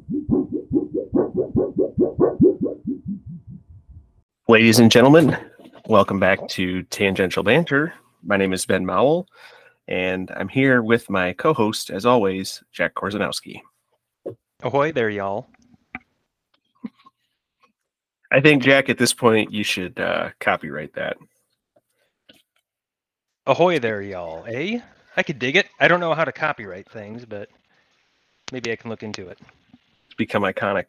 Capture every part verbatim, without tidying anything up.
Ladies and gentlemen, welcome back to Tangential Banter. My name is Ben Mowell, and I'm here with my co-host, as always, Jack Korzanowski. Ahoy there, y'all. I think, Jack, at this point, you should uh, copyright that. Ahoy there, y'all, eh? I could dig it. I don't know how to copyright things, but maybe I can look into it. It's become iconic.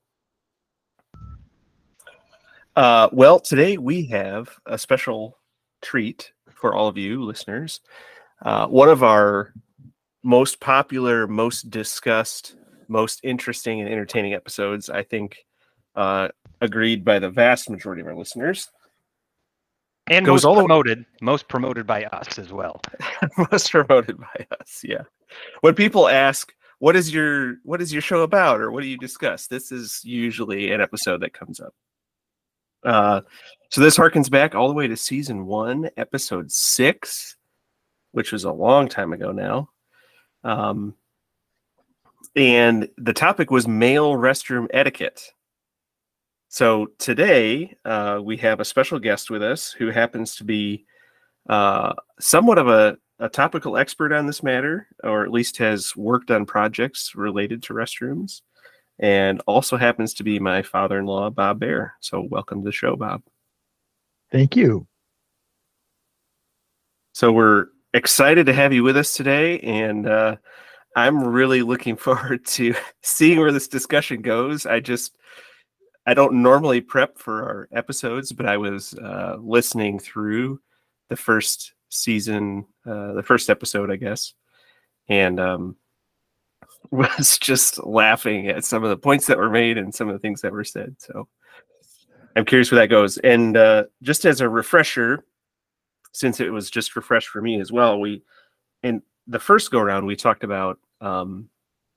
Uh, well, today we have a special treat for all of you listeners. Uh, one of our most popular, most discussed, most interesting and entertaining episodes, I think, uh, agreed by the vast majority of our listeners. And Goes most all promoted, the... most promoted by us as well. Most promoted by us, yeah. When people ask, what is your what is your show about, or what do you discuss? This is usually an episode that comes up. Uh, so this harkens back all the way to season one, episode six, which was a long time ago now. Um, and the topic was male restroom etiquette. So today uh, we have a special guest with us who happens to be uh, somewhat of a, a topical expert on this matter, or at least has worked on projects related to restrooms, and also happens to be my father-in-law, Bob Baer. So welcome to the show, Bob. Thank you. So we're excited to have you with us today, and uh, I'm really looking forward to seeing where this discussion goes. I just, I don't normally prep for our episodes, but I was uh, listening through the first season, uh, the first episode, I guess, and um, was just laughing at some of the points that were made and some of the things that were said. So I'm curious where that goes. And uh, just as a refresher, since it was just refreshed for me as well, we, in the first go around, we talked about um,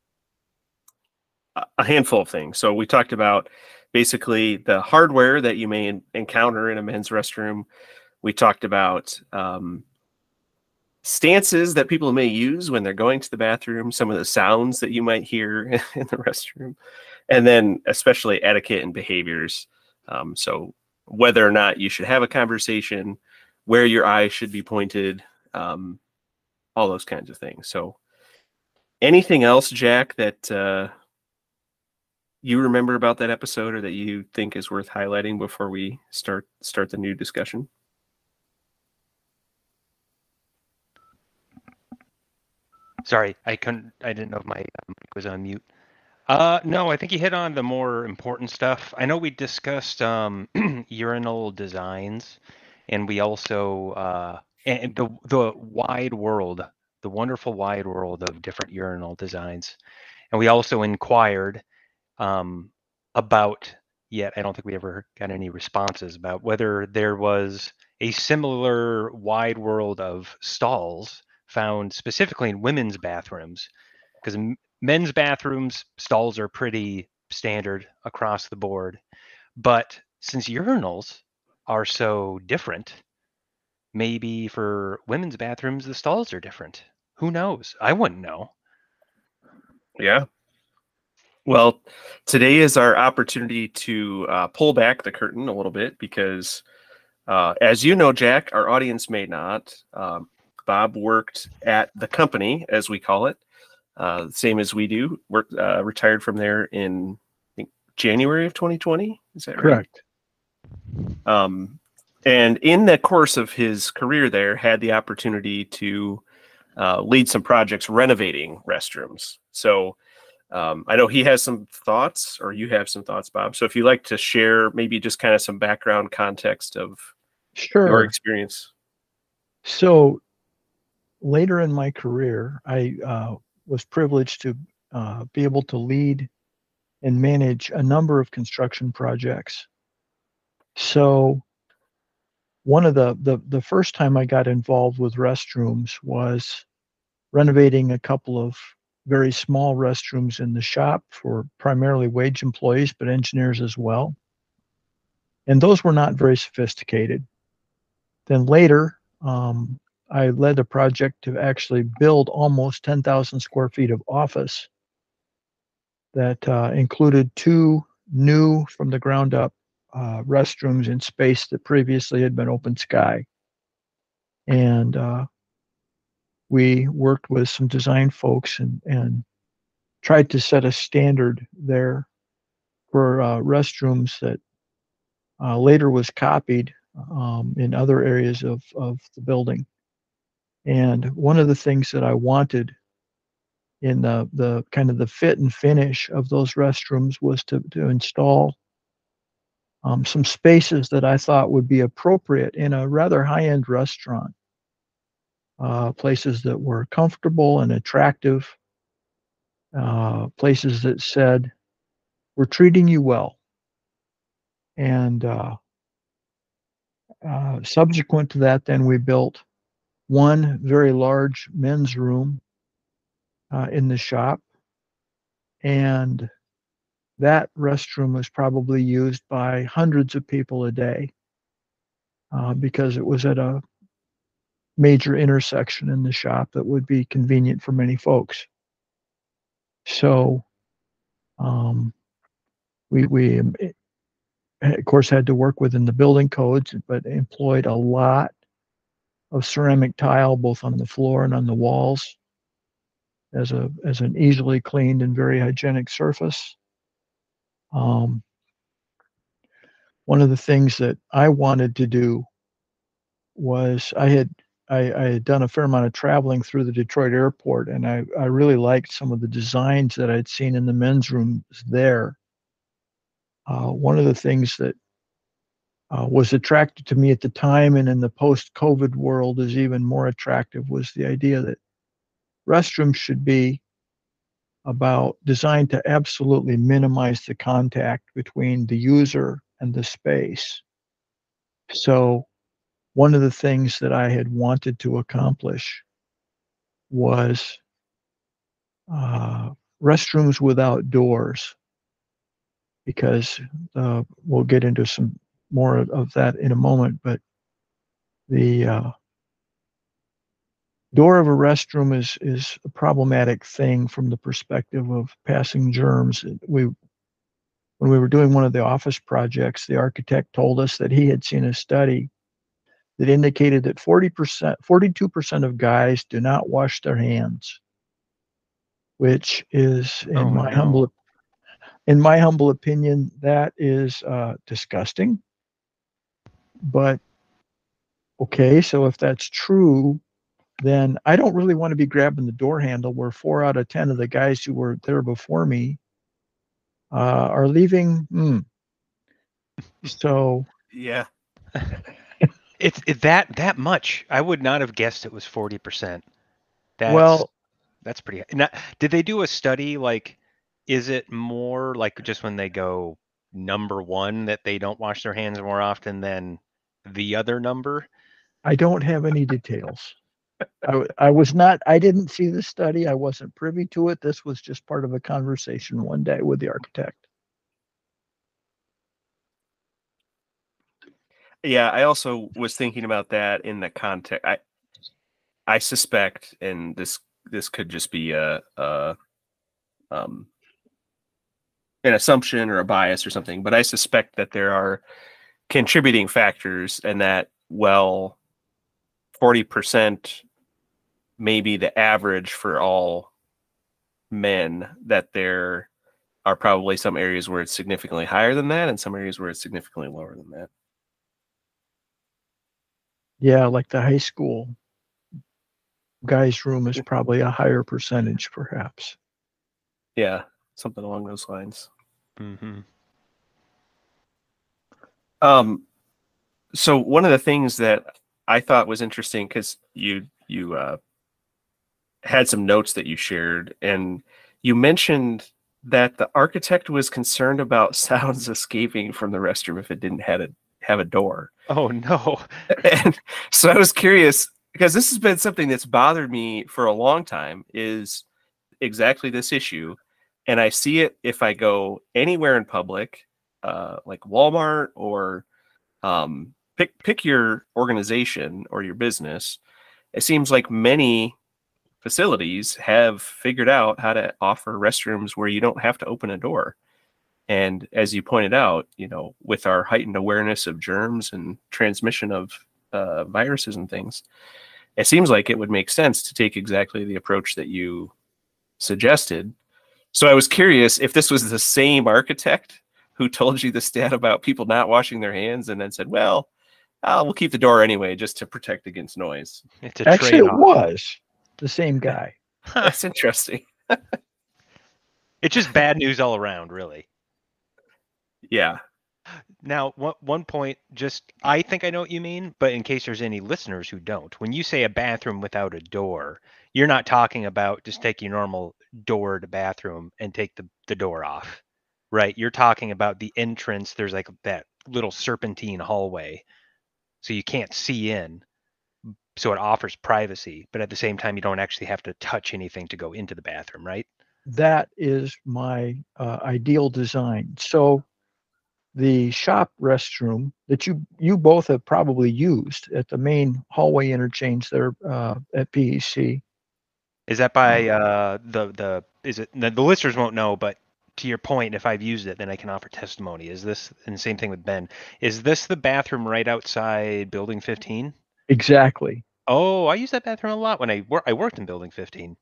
a handful of things. So we talked about basically the hardware that you may in- encounter in a men's restroom. We talked about um, stances that people may use when they're going to the bathroom, some of the sounds that you might hear in the restroom, and then especially etiquette and behaviors. Um, so whether or not you should have a conversation, where your eyes should be pointed, um, all those kinds of things. So anything else, Jack, that uh, you remember about that episode or that you think is worth highlighting before we start start the new discussion? Sorry, I couldn't. I didn't know if my mic was on mute. Uh, no, I think you hit on the more important stuff. I know we discussed um, urinal designs, and we also uh, and the the wide world, the wonderful wide world of different urinal designs, and we also inquired um, about. Yet I don't think we ever got any responses about whether there was a similar wide world of stalls found specifically in women's bathrooms, because men's bathrooms stalls are pretty standard across the board, but since urinals are so different, maybe for women's bathrooms the stalls are different. Who knows? I wouldn't know. Yeah. Well, today is our opportunity to uh, pull back the curtain a little bit because, uh, as you know, Jack, our audience may not. Um, Bob worked at the company, as we call it, uh, same as we do. Worked, uh, retired from there in I think, January of twenty twenty. Is that Correct. right? Um, and in the course of his career there, had the opportunity to uh, lead some projects renovating restrooms. So um, I know he has some thoughts, or you have some thoughts, Bob. So if you'd like to share maybe just kind of some background context of Sure. your experience. So later in my career, I uh, was privileged to uh, be able to lead and manage a number of construction projects. So one of the, the, the first time I got involved with restrooms was renovating a couple of very small restrooms in the shop for primarily wage employees, but engineers as well. And those were not very sophisticated. Then later, um, I led a project to actually build almost ten thousand square feet of office that uh, included two new from the ground up uh, restrooms in space that previously had been open sky. And uh, we worked with some design folks and, and tried to set a standard there for uh, restrooms that uh, later was copied um, in other areas of, of the building. And one of the things that I wanted in the, the kind of the fit and finish of those restrooms was to, to install um, some spaces that I thought would be appropriate in a rather high-end restaurant. Uh, places that were comfortable and attractive, uh, places that said, we're treating you well. And uh, uh, subsequent to that, then we built one very large men's room uh, in the shop. And that restroom was probably used by hundreds of people a day uh, because it was at a major intersection in the shop that would be convenient for many folks. So um, we, we, of course, had to work within the building codes, but employed a lot of ceramic tile, both on the floor and on the walls, as a as an easily cleaned and very hygienic surface. Um, one of the things that I wanted to do was I had I, I had done a fair amount of traveling through the Detroit airport, and I, I really liked some of the designs that I'd seen in the men's rooms there. Uh, one of the things that uh, was attractive to me at the time and in the post-COVID world is even more attractive was the idea that restrooms should be about designed to absolutely minimize the contact between the user and the space. So one of the things that I had wanted to accomplish was uh, restrooms without doors, because uh, we'll get into some more of that in a moment, but the uh, door of a restroom is is a problematic thing from the perspective of passing germs. We, when we were doing one of the office projects, the architect told us that he had seen a study that indicated that forty percent, forty-two percent of guys do not wash their hands, which is, in Oh, my no. humble, in my humble opinion, that is uh, disgusting. But okay, so if that's true, then I don't really want to be grabbing the door handle where four out of ten of the guys who were there before me uh, are leaving. Mm. So Yeah. It's it, that that much. I would not have guessed it was forty percent. That's well, that's pretty. Now, did they do a study like, is it more like just when they go number one that they don't wash their hands more often than the other number? I don't have any details. I, I was not, I didn't see the study. I wasn't privy to it. This was just part of a conversation one day with the architect. Yeah, I also was thinking about that in the context. I I suspect, and this this could just be a, a um an assumption or a bias or something, but I suspect that there are contributing factors, and that, well, forty percent may be the average for all men, that there are probably some areas where it's significantly higher than that and some areas where it's significantly lower than that. Yeah, like the high school guy's room is probably a higher percentage, perhaps. Yeah, something along those lines. Mm-hmm. Um, so one of the things that I thought was interesting, because you you uh, had some notes that you shared, and you mentioned that the architect was concerned about sounds escaping from the restroom if it didn't have a have a door. Oh no! And so I was curious, because this has been something that's bothered me for a long time, is exactly this issue. And I see it if I go anywhere in public, uh, like Walmart, or um, pick pick your organization or your business. It seems like many facilities have figured out how to offer restrooms where you don't have to open a door. And as you pointed out, you know, with our heightened awareness of germs and transmission of uh, viruses and things, it seems like it would make sense to take exactly the approach that you suggested. So I was curious if this was the same architect who told you the stat about people not washing their hands and then said, well, uh, we'll keep the door anyway, just to protect against noise. It's a Actually, it trade-off. was the same guy. That's interesting. It's just bad news all around, really. Yeah. Now, one, one point, just, I think I know what you mean, but in case there's any listeners who don't, when you say a bathroom without a door, you're not talking about just take your normal door to bathroom and take the, the door off, right? You're talking about the entrance. There's like that little serpentine hallway, so you can't see in. So it offers privacy, but at the same time, you don't actually have to touch anything to go into the bathroom, right? That is my uh, ideal design. So the shop restroom that you you both have probably used at the main hallway interchange there uh, at P E C. Is that by uh, the the is it the, the listeners won't know, but to your point, if I've used it, then I can offer testimony. Is this, and the same thing with Ben, is this the bathroom right outside Building fifteen? Exactly. Oh, I use that bathroom a lot when I work. I worked in Building fifteen.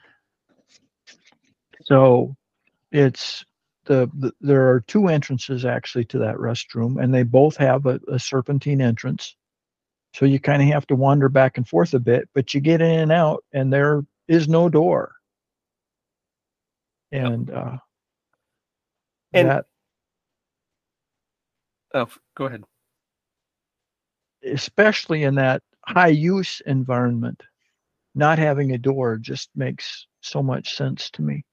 So it's the, the there are two entrances actually to that restroom, and they both have a, a serpentine entrance. So you kind of have to wander back and forth a bit, but you get in and out, and there is no door. And uh, And that, oh, go ahead. especially in that high use environment, not having a door just makes so much sense to me.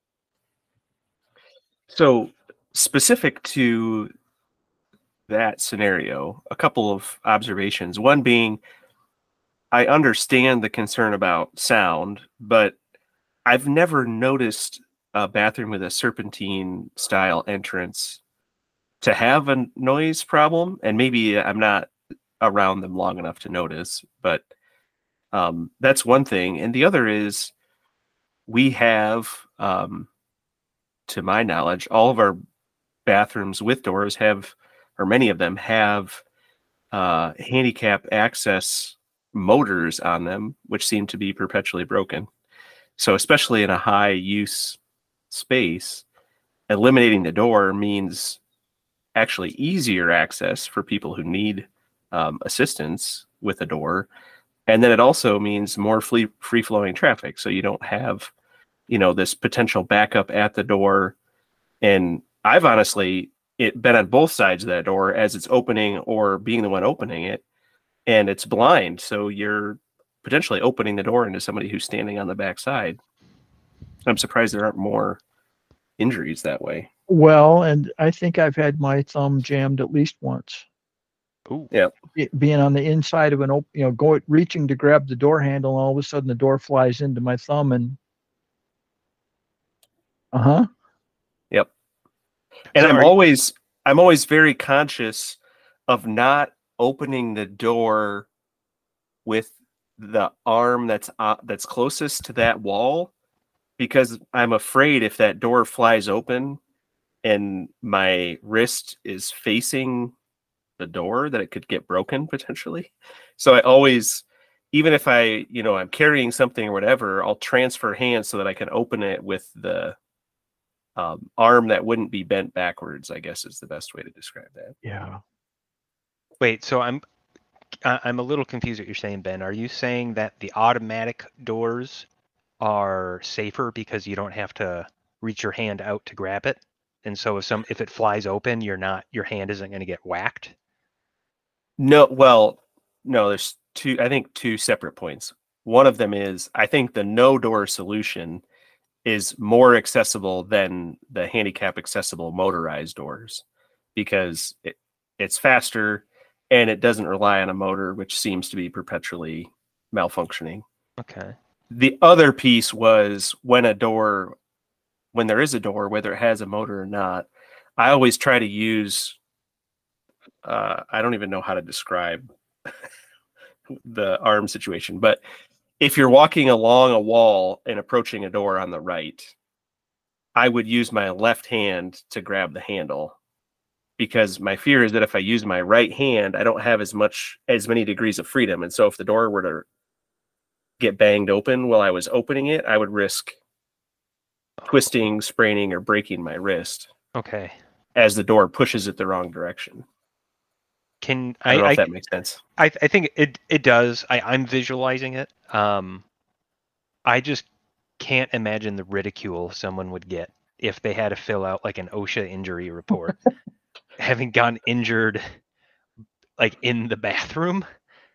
So specific to that scenario, a couple of observations. One being, I understand the concern about sound, but I've never noticed a bathroom with a serpentine style entrance to have a noise problem. And maybe I'm not around them long enough to notice, but um, that's one thing. And the other is we have, um, to my knowledge, all of our bathrooms with doors have, or many of them have uh, handicap access motors on them, which seem to be perpetually broken. So especially in a high use space, eliminating the door means actually easier access for people who need um, assistance with a door. And then it also means more free free flowing traffic. So you don't have, you know, this potential backup at the door. And I've honestly it been on both sides of that door as it's opening or being the one opening it, and it's blind. So you're potentially opening the door into somebody who's standing on the back side. I'm surprised there aren't more injuries that way. Well, and I think I've had my thumb jammed at least once. Ooh. Yeah. It, being on the inside of an open, you know, go reaching to grab the door handle, and all of a sudden the door flies into my thumb, and uh huh. Yep. And So I'm are you- always I'm always very conscious of not opening the door with the arm that's uh, that's closest to that wall, because I'm afraid if that door flies open and my wrist is facing the door, that it could get broken potentially. So I always, even if I, you know, I'm carrying something or whatever, I'll transfer hands so that I can open it with the um, arm that wouldn't be bent backwards, I guess is the best way to describe that. Yeah. Wait, so I'm I- I'm a little confused what you're saying, Ben. Are you saying that the automatic doors are safer because you don't have to reach your hand out to grab it? And so if some if it flies open, you're not your hand isn't going to get whacked? No, well, no, there's two, I think two separate points. One of them is, I think the no door solution is more accessible than the handicap accessible motorized doors, because it, it's faster and it doesn't rely on a motor, which seems to be perpetually malfunctioning. Okay. The other piece was when a door, when there is a door, whether it has a motor or not, I always try to use, uh, I don't even know how to describe the arm situation, but if you're walking along a wall and approaching a door on the right, I would use my left hand to grab the handle, because my fear is that if I use my right hand, I don't have as much, as many degrees of freedom. And so if the door were to get banged open while I was opening it, I would risk twisting, spraining, or breaking my wrist. Okay. As the door pushes it the wrong direction. Can I don't I, know I if that makes sense. I, I think it, it does. I, I'm visualizing it. Um, I just can't imagine the ridicule someone would get if they had to fill out like an OSHA injury report, having gotten injured like in the bathroom.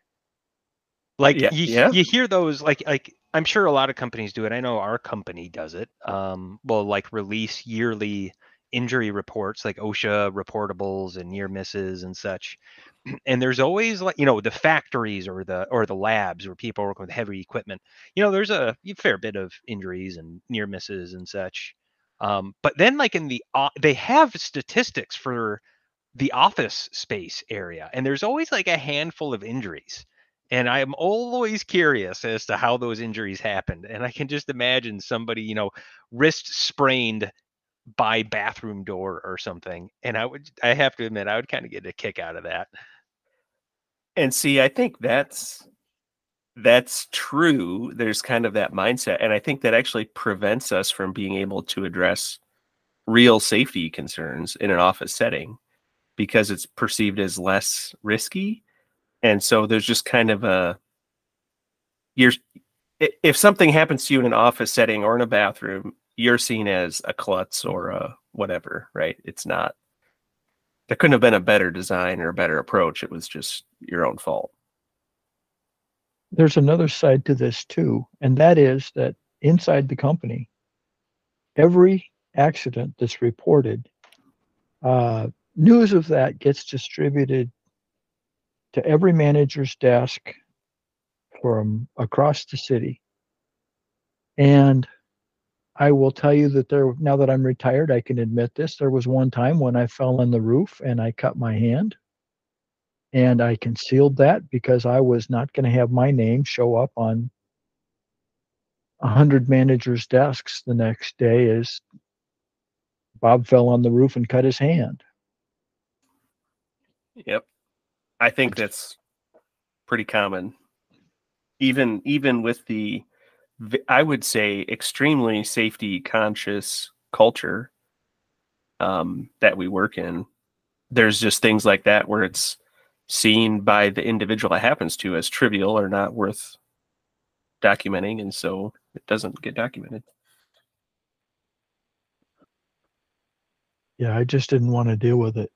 Like Yeah, you, yeah. you hear those, like, like I'm sure a lot of companies do it. I know our company does it. Um, will like release yearly injury reports, like OSHA reportables and near misses and such. And there's always, like, you know, the factories or the or the labs where people work with heavy equipment. You know, there's a fair bit of injuries and near misses and such. Um, but then, like in the uh, they have statistics for the office space area, and there's always like a handful of injuries. And I'm always curious as to how those injuries happened. And I can just imagine somebody, you know, wrist sprained by bathroom door or something. And I would, I have to admit, I would kind of get a kick out of that. And see, I think that's that's true. There's kind of that mindset. And I think that actually prevents us from being able to address real safety concerns in an office setting, because it's perceived as less risky. And so there's just kind of a, you're, if something happens to you in an office setting or in a bathroom, you're seen as a klutz or a whatever, right? It's not, there couldn't have been a better design or a better approach. It was just your own fault. There's another side to this too, and that is that inside the company, every accident that's reported, uh, news of that gets distributed to every manager's desk from across the city. And I will tell you that there, now that I'm retired, I can admit this. There was one time when I fell on the roof and I cut my hand. And I concealed that because I was not going to have my name show up on a hundred managers' desks the next day as Bob fell on the roof and cut his hand. Yep. I think that's pretty common. Even even with the, I would say, extremely safety conscious culture um, that we work in, there's just things like that where it's seen by the individual it happens to as trivial or not worth documenting, and so it doesn't get documented. Yeah, I just didn't want to deal with it.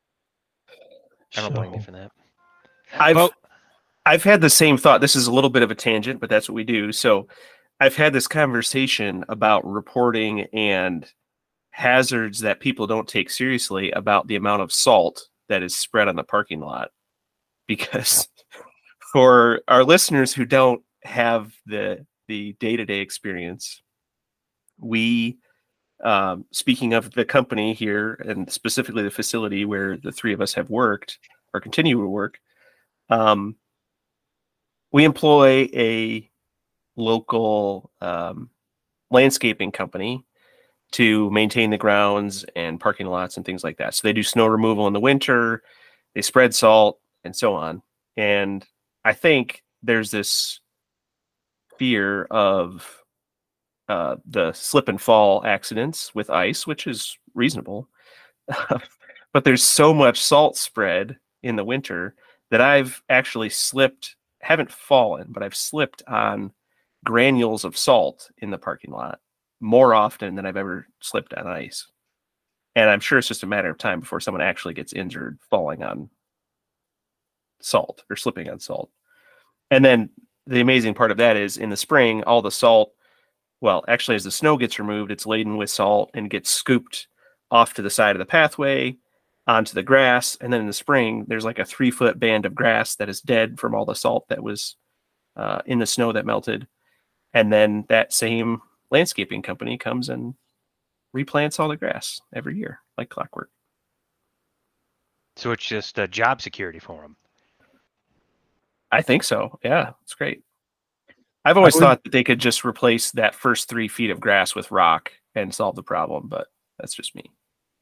I don't So, blame you for that. I've Well, I've had the same thought. This is a little bit of a tangent, but that's what we do. So I've had this conversation about reporting and hazards that people don't take seriously about the amount of salt that is spread on the parking lot. Because for our listeners who don't have the the day-to-day experience, we, um, speaking of the company here and specifically the facility where the three of us have worked or continue to work, um, we employ a local um, landscaping company to maintain the grounds and parking lots and things like that. So they do snow removal in the winter, they spread salt, and so on. And I think there's this fear of uh, the slip and fall accidents with ice, which is reasonable. But there's so much salt spread in the winter that I've actually slipped, haven't fallen, but I've slipped on granules of salt in the parking lot more often than I've ever slipped on ice. And I'm sure it's just a matter of time before someone actually gets injured falling on salt or slipping on salt. And then the amazing part of that is in the spring, all the salt, well, actually, as the snow gets removed, it's laden with salt and gets scooped off to the side of the pathway onto the grass. And then in the spring, there's like a three foot band of grass that is dead from all the salt that was uh, in the snow that melted. And then that same landscaping company comes and replants all the grass every year, like clockwork. so it's just a job security for them. I think so. Yeah, it's great. I've always would- thought that they could just replace that first three feet of grass with rock and solve the problem, but that's just me.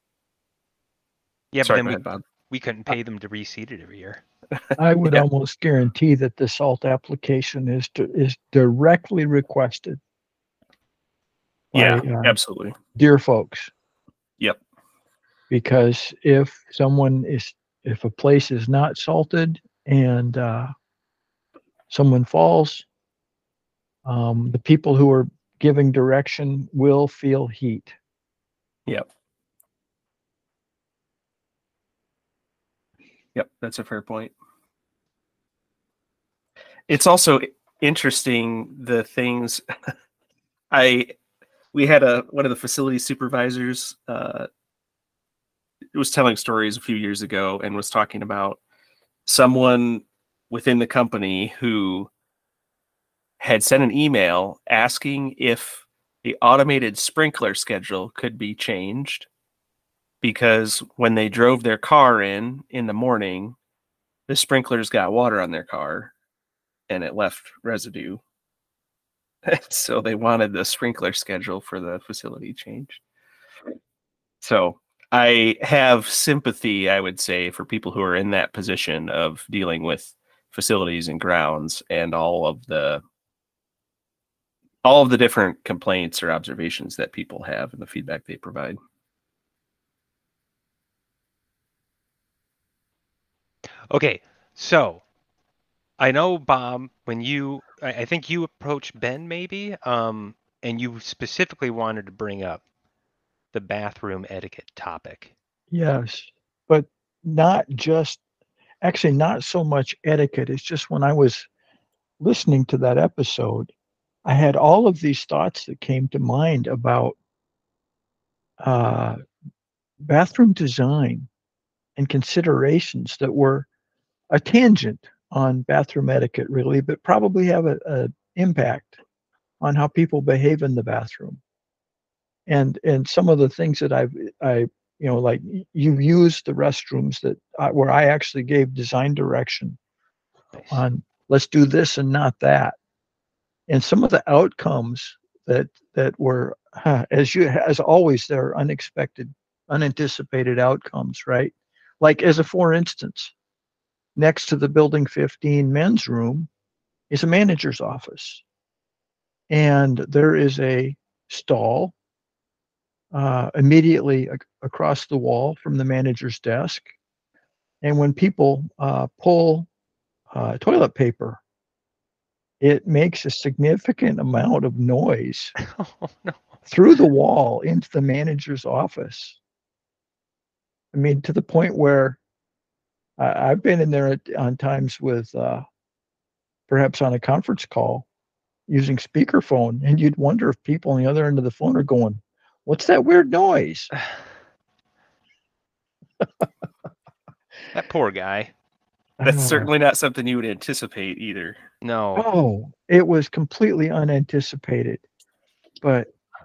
Yeah, Sorry, but then go we, ahead, Bob. we couldn't pay them to reseed it every year. I would Yeah. almost guarantee that the salt application is to, is directly requested by Yeah, uh, absolutely. dear folks. Yep. Because if someone is, if a place is not salted and uh, someone falls, um, the people who are giving direction will feel heat. Yep. Yep, that's a fair point. It's also interesting the things I we had a one of the facility supervisors uh was telling stories a few years ago and was talking about someone within the company who had sent an email asking if the automated sprinkler schedule could be changed because when they drove their car in in the morning, the sprinklers got water on their car and it left residue. So they wanted the sprinkler schedule for the facility changed. So I have sympathy, I would say, for people who are in that position of dealing with facilities and grounds and all of the all of the different complaints or observations that people have and the feedback they provide. Okay, so I know, Bob, when you, I, I think you approached Ben maybe, um, and you specifically wanted to bring up the bathroom etiquette topic. Yes, but not just, actually, not so much etiquette. It's just when I was listening to that episode, I had all of these thoughts that came to mind about uh, bathroom design and considerations that were a tangent on bathroom etiquette, really, but probably have a, a impact on how people behave in the bathroom. And and some of the things that I've I you know like you've used the restrooms that I, where I actually gave design direction Nice. on let's do this and not that, and some of the outcomes that that were huh, as you as always there are unexpected, unanticipated outcomes, right? Like as a for instance, next to the building fifteen men's room is a manager's office, and there is a stall uh, immediately ac- across the wall from the manager's desk. And when people uh, pull uh, toilet paper, it makes a significant amount of noise Oh, no. through the wall into the manager's office. I mean, to the point where I, I've been in there at, on times with uh, perhaps on a conference call using speakerphone, and you'd wonder if people on the other end of the phone are going, "What's that weird noise?" That poor guy. That's Uh, certainly not something you would anticipate either. No. Oh, it was completely unanticipated. But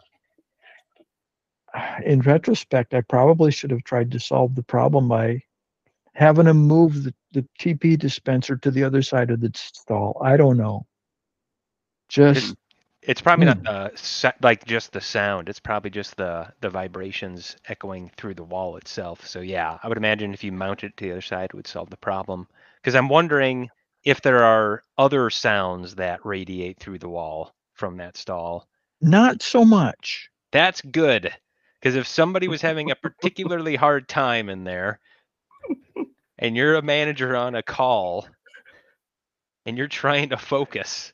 in retrospect, I probably should have tried to solve the problem by having him move the, the T P dispenser to the other side of the stall. I don't know. Just It's probably not mm, the sa- like just the sound. It's probably just the the vibrations echoing through the wall itself. So yeah, I would imagine if you mount it to the other side, it would solve the problem. Because I'm wondering if there are other sounds that radiate through the wall from that stall. not so much. That's good. Because if somebody was having a particularly hard time in there, and you're a manager on a call, and you're trying to focus,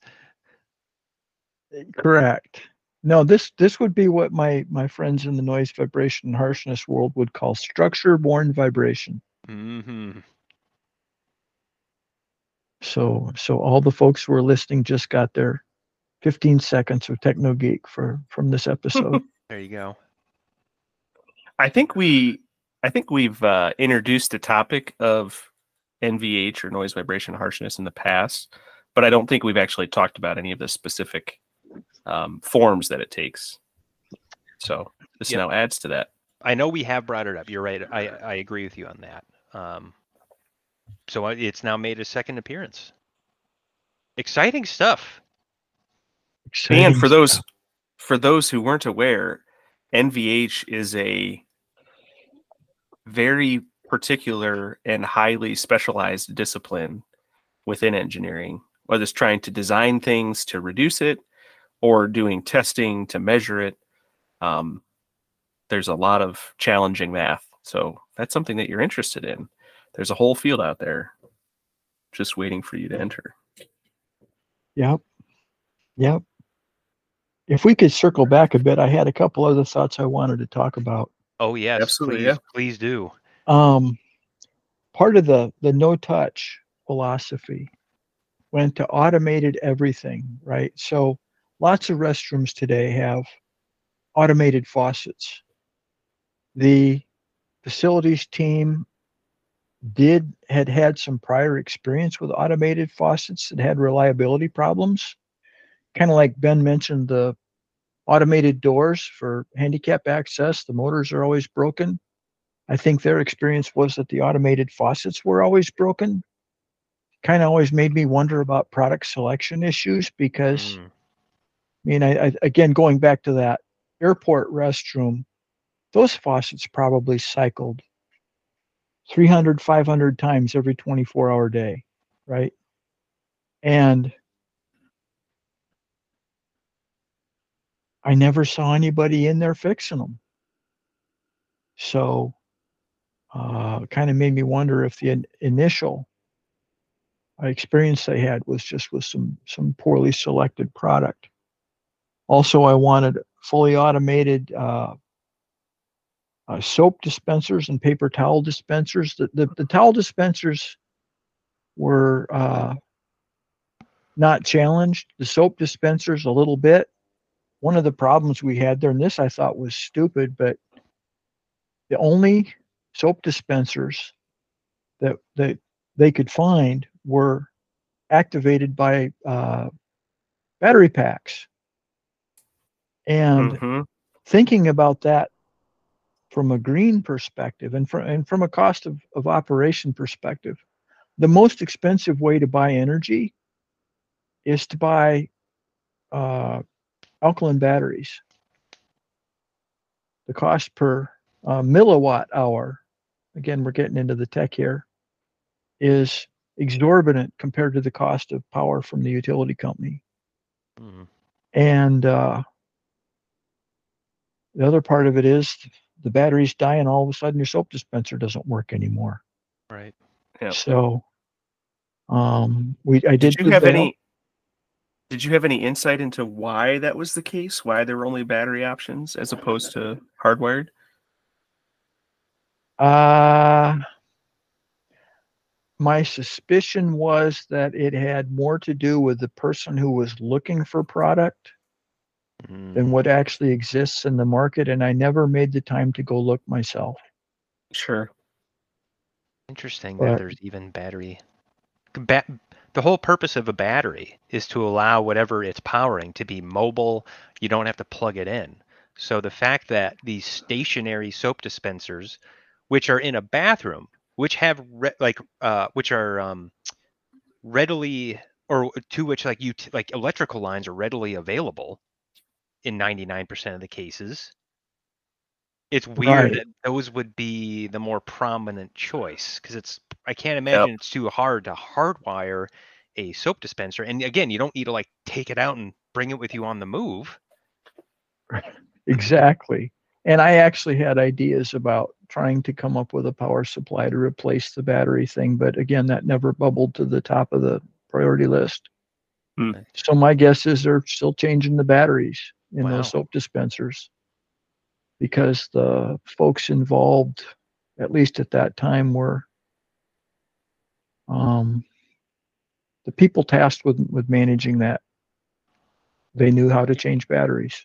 Correct. No, this this would be what my my friends in the noise, vibration, and harshness world would call structure-borne vibration. hmm So so all the folks who are listening just got their fifteen seconds of Techno Geek for from this episode. there you go. I think we I think we've uh, introduced the topic of N V H or noise vibration harshness in the past, but I don't think we've actually talked about any of the specific um, forms that it takes. So this Yep. now adds to that. I know we have brought it up. You're right. I, I agree with you on that. Um, so it's now made a second appearance. Exciting stuff. Exciting And for those stuff. for those who weren't aware, N V H is a very particular and highly specialized discipline within engineering, whether it's trying to design things to reduce it or doing testing to measure it. Um, there's a lot of challenging math. So that's something that you're interested in. There's a whole field out there just waiting for you to enter. Yep. Yep. If we could circle back a bit, I had a couple other thoughts I wanted to talk about. Oh yes, Absolutely, please, yeah. please do. Um, part of the the no touch philosophy went to automated everything, right? So lots of restrooms today have automated faucets. The facilities team did had had some prior experience with automated faucets that had reliability problems. Kind of like Ben mentioned, the automated doors for handicap access, the motors are always broken. I think their experience was that the automated faucets were always broken. Kind of always made me wonder about product selection issues because, Mm. I mean, I, I again, going back to that airport restroom, those faucets probably cycled three hundred, five hundred times every twenty-four hour day, right? And I never saw anybody in there fixing them. So uh, kind of made me wonder if the in- initial experience they had was just with some some poorly selected product. Also, I wanted fully automated uh, uh, soap dispensers and paper towel dispensers. The the, the towel dispensers were uh, not challenged. The soap dispensers a little bit. One of the problems we had there, and this I thought was stupid, but the only soap dispensers that that they could find were activated by uh, battery packs. And Mm-hmm. thinking about that from a green perspective and from and from a cost of, of operation perspective, the most expensive way to buy energy is to buy uh, alkaline batteries. The cost per uh, milliwatt hour, again, we're getting into the tech here, is exorbitant compared to the cost of power from the utility company. Mm. And uh, the other part of it is the batteries die, and all of a sudden your soap dispenser doesn't work anymore. Right. Yep. So um, we I Did did you the, have the any did you have any insight into why that was the case? Why there were only battery options as opposed to hardwired? Uh, my suspicion was that it had more to do with the person who was looking for product Mm. than what actually exists in the market, and I never made the time to go look myself. Sure. Interesting that But there's even battery. Ba- the whole purpose of a battery is to allow whatever it's powering to be mobile. You don't have to plug it in. So the fact that these stationary soap dispensers, which are in a bathroom, which have re- like uh, which are um, readily or to which like you like electrical lines are readily available in ninety-nine percent of the cases. It's weird right, that those would be the more prominent choice because it's I can't Yep. imagine it's too hard to hardwire a soap dispenser. And again, you don't need to like take it out and bring it with you on the move. exactly. And I actually had ideas about trying to come up with a power supply to replace the battery thing, but again, that never bubbled to the top of the priority list. Hmm. So my guess is they're still changing the batteries in Wow. those soap dispensers because the folks involved, at least at that time, were um, the people tasked with with managing that. They knew how to change batteries.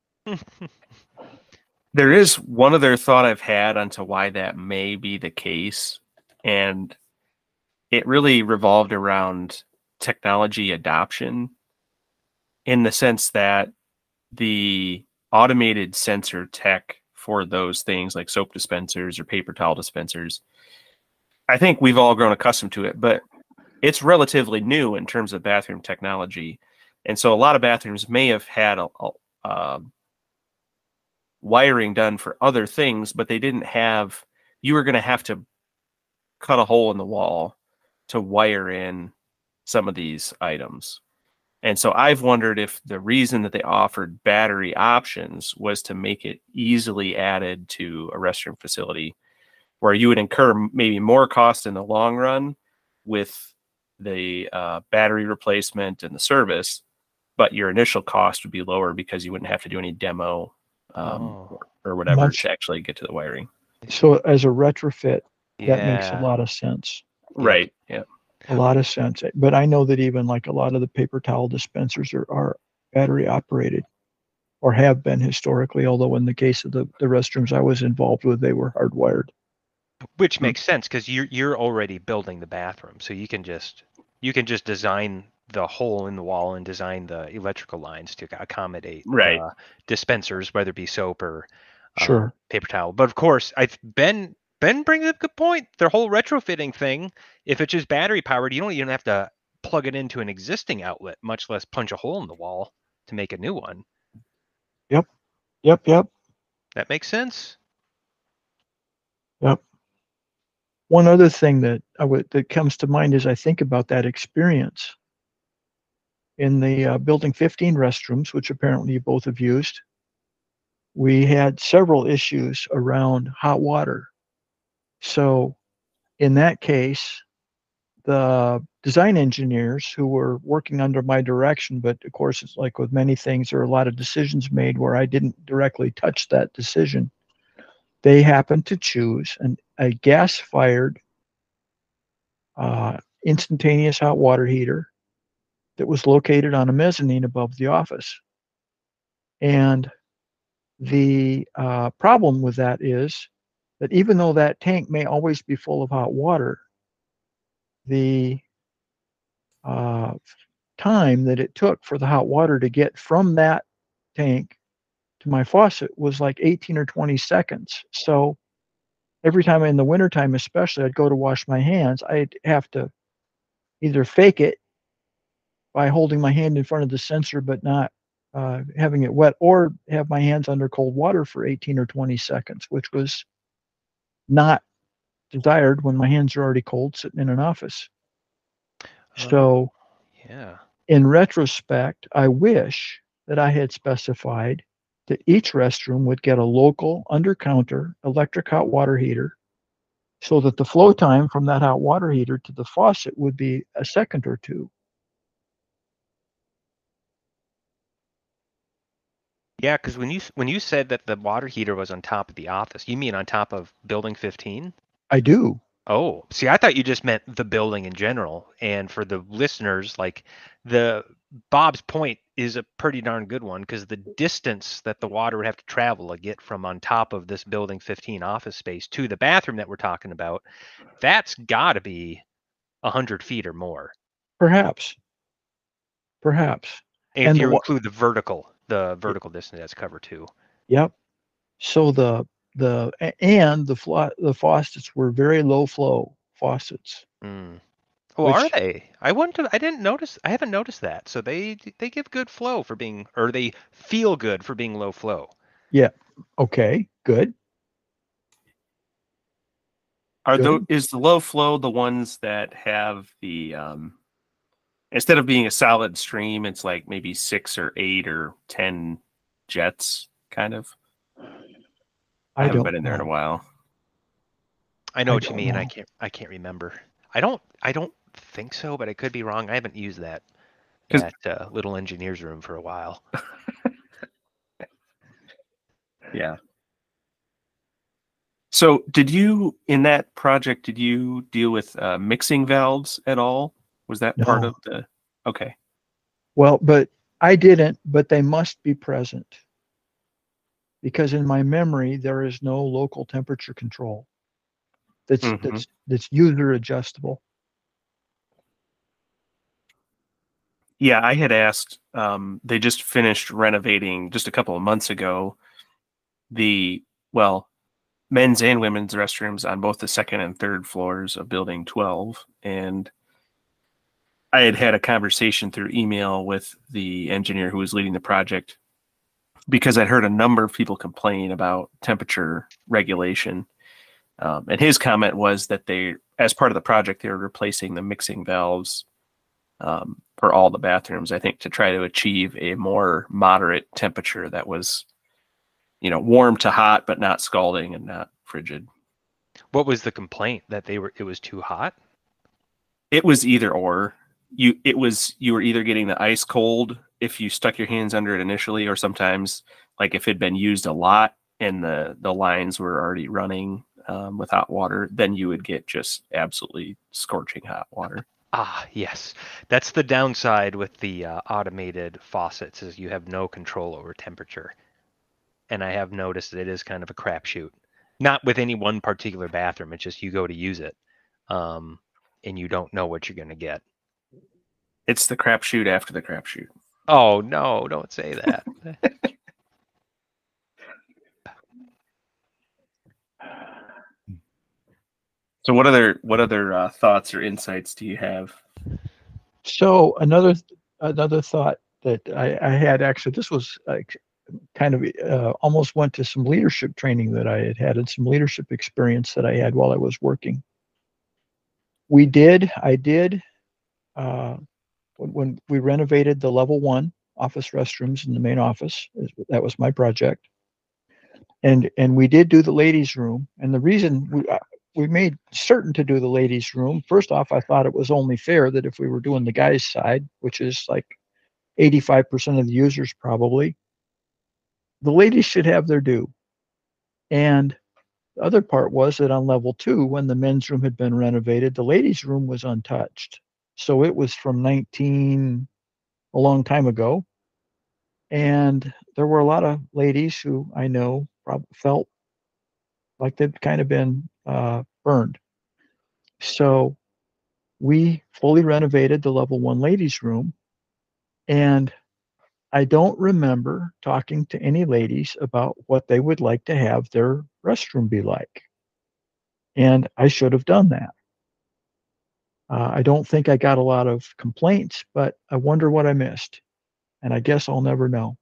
There is one other thought I've had onto why that may be the case, and it really revolved around technology adoption in the sense that the automated sensor tech for those things like soap dispensers or paper towel dispensers, I think we've all grown accustomed to it, but it's relatively new in terms of bathroom technology. And so a lot of bathrooms may have had a, a um, wiring done for other things, but they didn't have, you were going to have to cut a hole in the wall to wire in some of these items. And so I've wondered if the reason that they offered battery options was to make it easily added to a restroom facility, where you would incur maybe more cost in the long run with the uh, battery replacement and the service, but your initial cost would be lower because you wouldn't have to do any demo um, Oh. or, or whatever Much- to actually get to the wiring. So as a retrofit, that makes a Yeah. lot of sense. Right. Yeah. A lot of sense. But I know that even like a lot of the paper towel dispensers are, are battery operated or have been historically, although in the case of the, the restrooms I was involved with, they were hardwired. Which Hmm. makes sense because you're you're already building the bathroom, so you can just you can just design the hole in the wall and design the electrical lines to accommodate Right. the dispensers, whether it be soap or uh, Sure. paper towel. But of course, I Ben Ben brings up a good point. Their whole retrofitting thing, if it's just battery powered, you don't even have to plug it into an existing outlet, much less punch a hole in the wall to make a new one. Yep. Yep. That makes sense. Yep. One other thing that I would that comes to mind as I think about that experience in the uh, Building fifteen restrooms, which apparently you both have used, we had several issues around hot water. So in that case, the design engineers who were working under my direction, but of course, it's like with many things, there are a lot of decisions made where I didn't directly touch that decision. They happened to choose an, a gas-fired uh, instantaneous hot water heater that was located on a mezzanine above the office. And the uh, problem with that is that even though that tank may always be full of hot water, the uh, time that it took for the hot water to get from that tank to my faucet was like eighteen or twenty seconds. So every time in the wintertime, especially, I'd go to wash my hands, I'd have to either fake it by holding my hand in front of the sensor but not uh, having it wet, or have my hands under cold water for eighteen or twenty seconds, which was not desired when my hands are already cold sitting in an office. So Yeah. in retrospect, I wish that I had specified that each restroom would get a local under-counter electric hot water heater so that the flow time from that hot water heater to the faucet would be a second or two. Yeah, because when you s- when you said that the water heater was on top of the office, you mean on top of building fifteen? I do. Oh, see, I thought you just meant the building in general. And for the listeners, like the Bob's point is a pretty darn good one because the distance that the water would have to travel to get from on top of this building fifteen office space to the bathroom that we're talking about, that's got to be a hundred feet or more. Perhaps. Perhaps. If And the you wa- include the vertical, the vertical distance that's covered too. Yep. So the the a- and the fla- the faucets were very low flow faucets. Mm. Oh, are Which- they? I wouldn't have, I didn't notice. I haven't noticed that. So they they give good flow for being, or they feel good for being low flow. Okay, good. Are Good. those, is the low flow the ones that have the um instead of being a solid stream, it's like maybe six or eight or ten jets, kind of? I, I haven't don't been in there in a know. while. I know I what you don't mean. I know. can't I can't remember. I don't I don't think so, but I could be wrong. I haven't used that 'Cause- that uh, little engineer's room for a while. Yeah. So did you, in that project, did you deal with uh, mixing valves at all? Was that part No. of the, okay. Well, but I didn't, but they must be present. Because in my memory, there is no local temperature control that's Mhm. that's that's user adjustable. Yeah, I had asked, um, they just finished renovating just a couple of months ago, the, well, men's and women's restrooms on both the second and third floors of building twelve. And I had had a conversation through email with the engineer who was leading the project because I'd heard a number of people complain about temperature regulation. Um, and his comment was that they, as part of the project, they were replacing the mixing valves um, for all the bathrooms, I think, to try to achieve a more moderate temperature that was, you know, warm to hot, but not scalding and not frigid. What was the complaint? That they were, it was too hot? It was either or. You, it was, you were either getting the ice cold if you stuck your hands under it initially, or sometimes, like if it had been used a lot and the, the lines were already running um, with hot water, then you would get just absolutely scorching hot water. Ah, yes. That's the downside with the uh, automated faucets, is you have no control over temperature. And I have noticed that it is kind of a crapshoot. Not with any one particular bathroom. It's just you go to use it, um, and you don't know what you're going to get. It's the crapshoot after the crapshoot. Oh, no, don't say that. So what other what other uh, thoughts or insights do you have? So another another thought that I, I had, actually, this was like kind of uh, almost went to some leadership training that I had had and some leadership experience that I had while I was working. We did, I did, uh, when, when we renovated the level one office restrooms in the main office, that was my project. And and we did do the ladies' room. And the reason we uh, we made certain to do the ladies' room, first off, I thought it was only fair that if we were doing the guys' side, which is like eighty-five percent of the users probably, the ladies should have their due. And the other part was that on level two, when the men's room had been renovated, the ladies' room was untouched. So it was from nineteen, a long time ago. And there were a lot of ladies who I know probably felt like they'd kind of been uh, burned. So we fully renovated the level one ladies' room. And I don't remember talking to any ladies about what they would like to have their restroom be like. And I should have done that. Uh, I don't think I got a lot of complaints, but I wonder what I missed. And I guess I'll never know.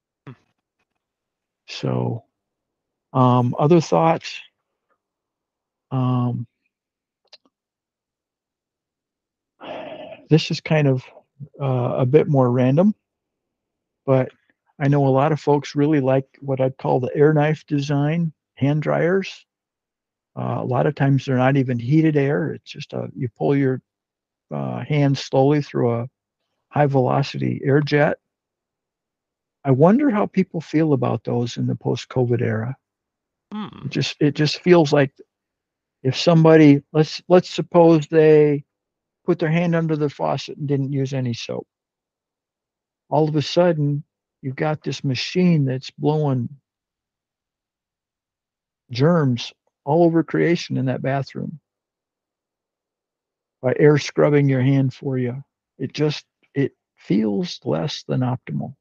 So, um, other thoughts? Um, this is kind of uh, a bit more random, but I know a lot of folks really like what I'd call the air knife design hand dryers. Uh, a lot of times they're not even heated air. It's just a, you pull your uh, hand slowly through a high velocity air jet. I wonder how people feel about those in the post-COVID era. Hmm. It just it just feels like if somebody, let's let's suppose they put their hand under the faucet and didn't use any soap. All of a sudden, you've got this machine that's blowing germs all over creation in that bathroom by air scrubbing your hand for you. It just it feels less than optimal.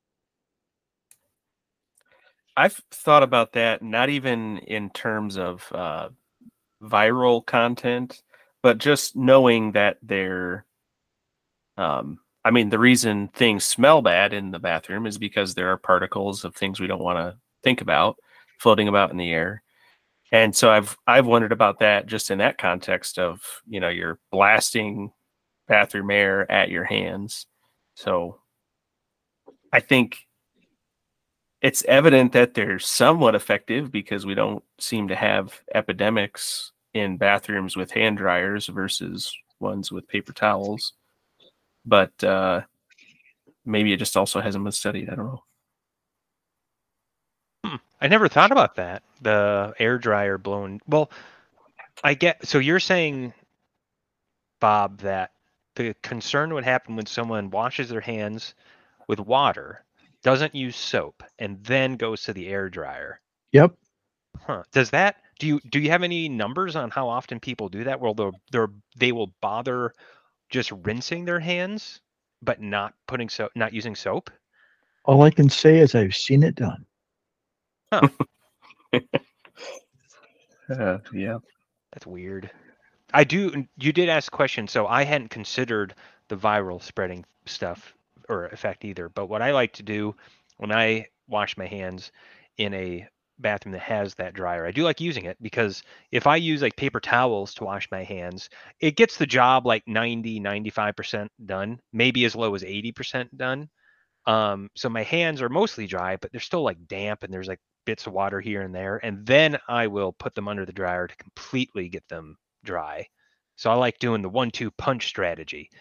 I've thought about that, not even in terms of uh, viral content, but just knowing that they're, um, I mean, the reason things smell bad in the bathroom is because there are particles of things we don't want to think about floating about in the air. And so I've I've wondered about that just in that context of, you know, you're blasting bathroom air at your hands. So I think it's evident that they're somewhat effective because we don't seem to have epidemics in bathrooms with hand dryers versus ones with paper towels. But uh, maybe it just also hasn't been studied. I don't know. Hmm. I never thought about that. The air dryer blown. Well, I get. So you're saying, Bob, that the concern would happen when someone washes their hands with water, doesn't use soap, and then goes to the air dryer. Yep. Huh. Does that? Do you do you have any numbers on how often people do that? Well, they're, they're they will bother just rinsing their hands, but not putting soap, not using soap. All I can say is I've seen it done. Huh. uh, yeah. That's weird. I do. You did ask a question, so I hadn't considered the viral spreading stuff or effect either. But what I like to do when I wash my hands in a bathroom that has that dryer, I do like using it, because if I use like paper towels to wash my hands, it gets the job like ninety, ninety-five percent done, maybe as low as eighty percent done. Um, so my hands are mostly dry, but they're still like damp and there's like bits of water here and there. And then I will put them under the dryer to completely get them dry. So I like doing the one two punch strategy.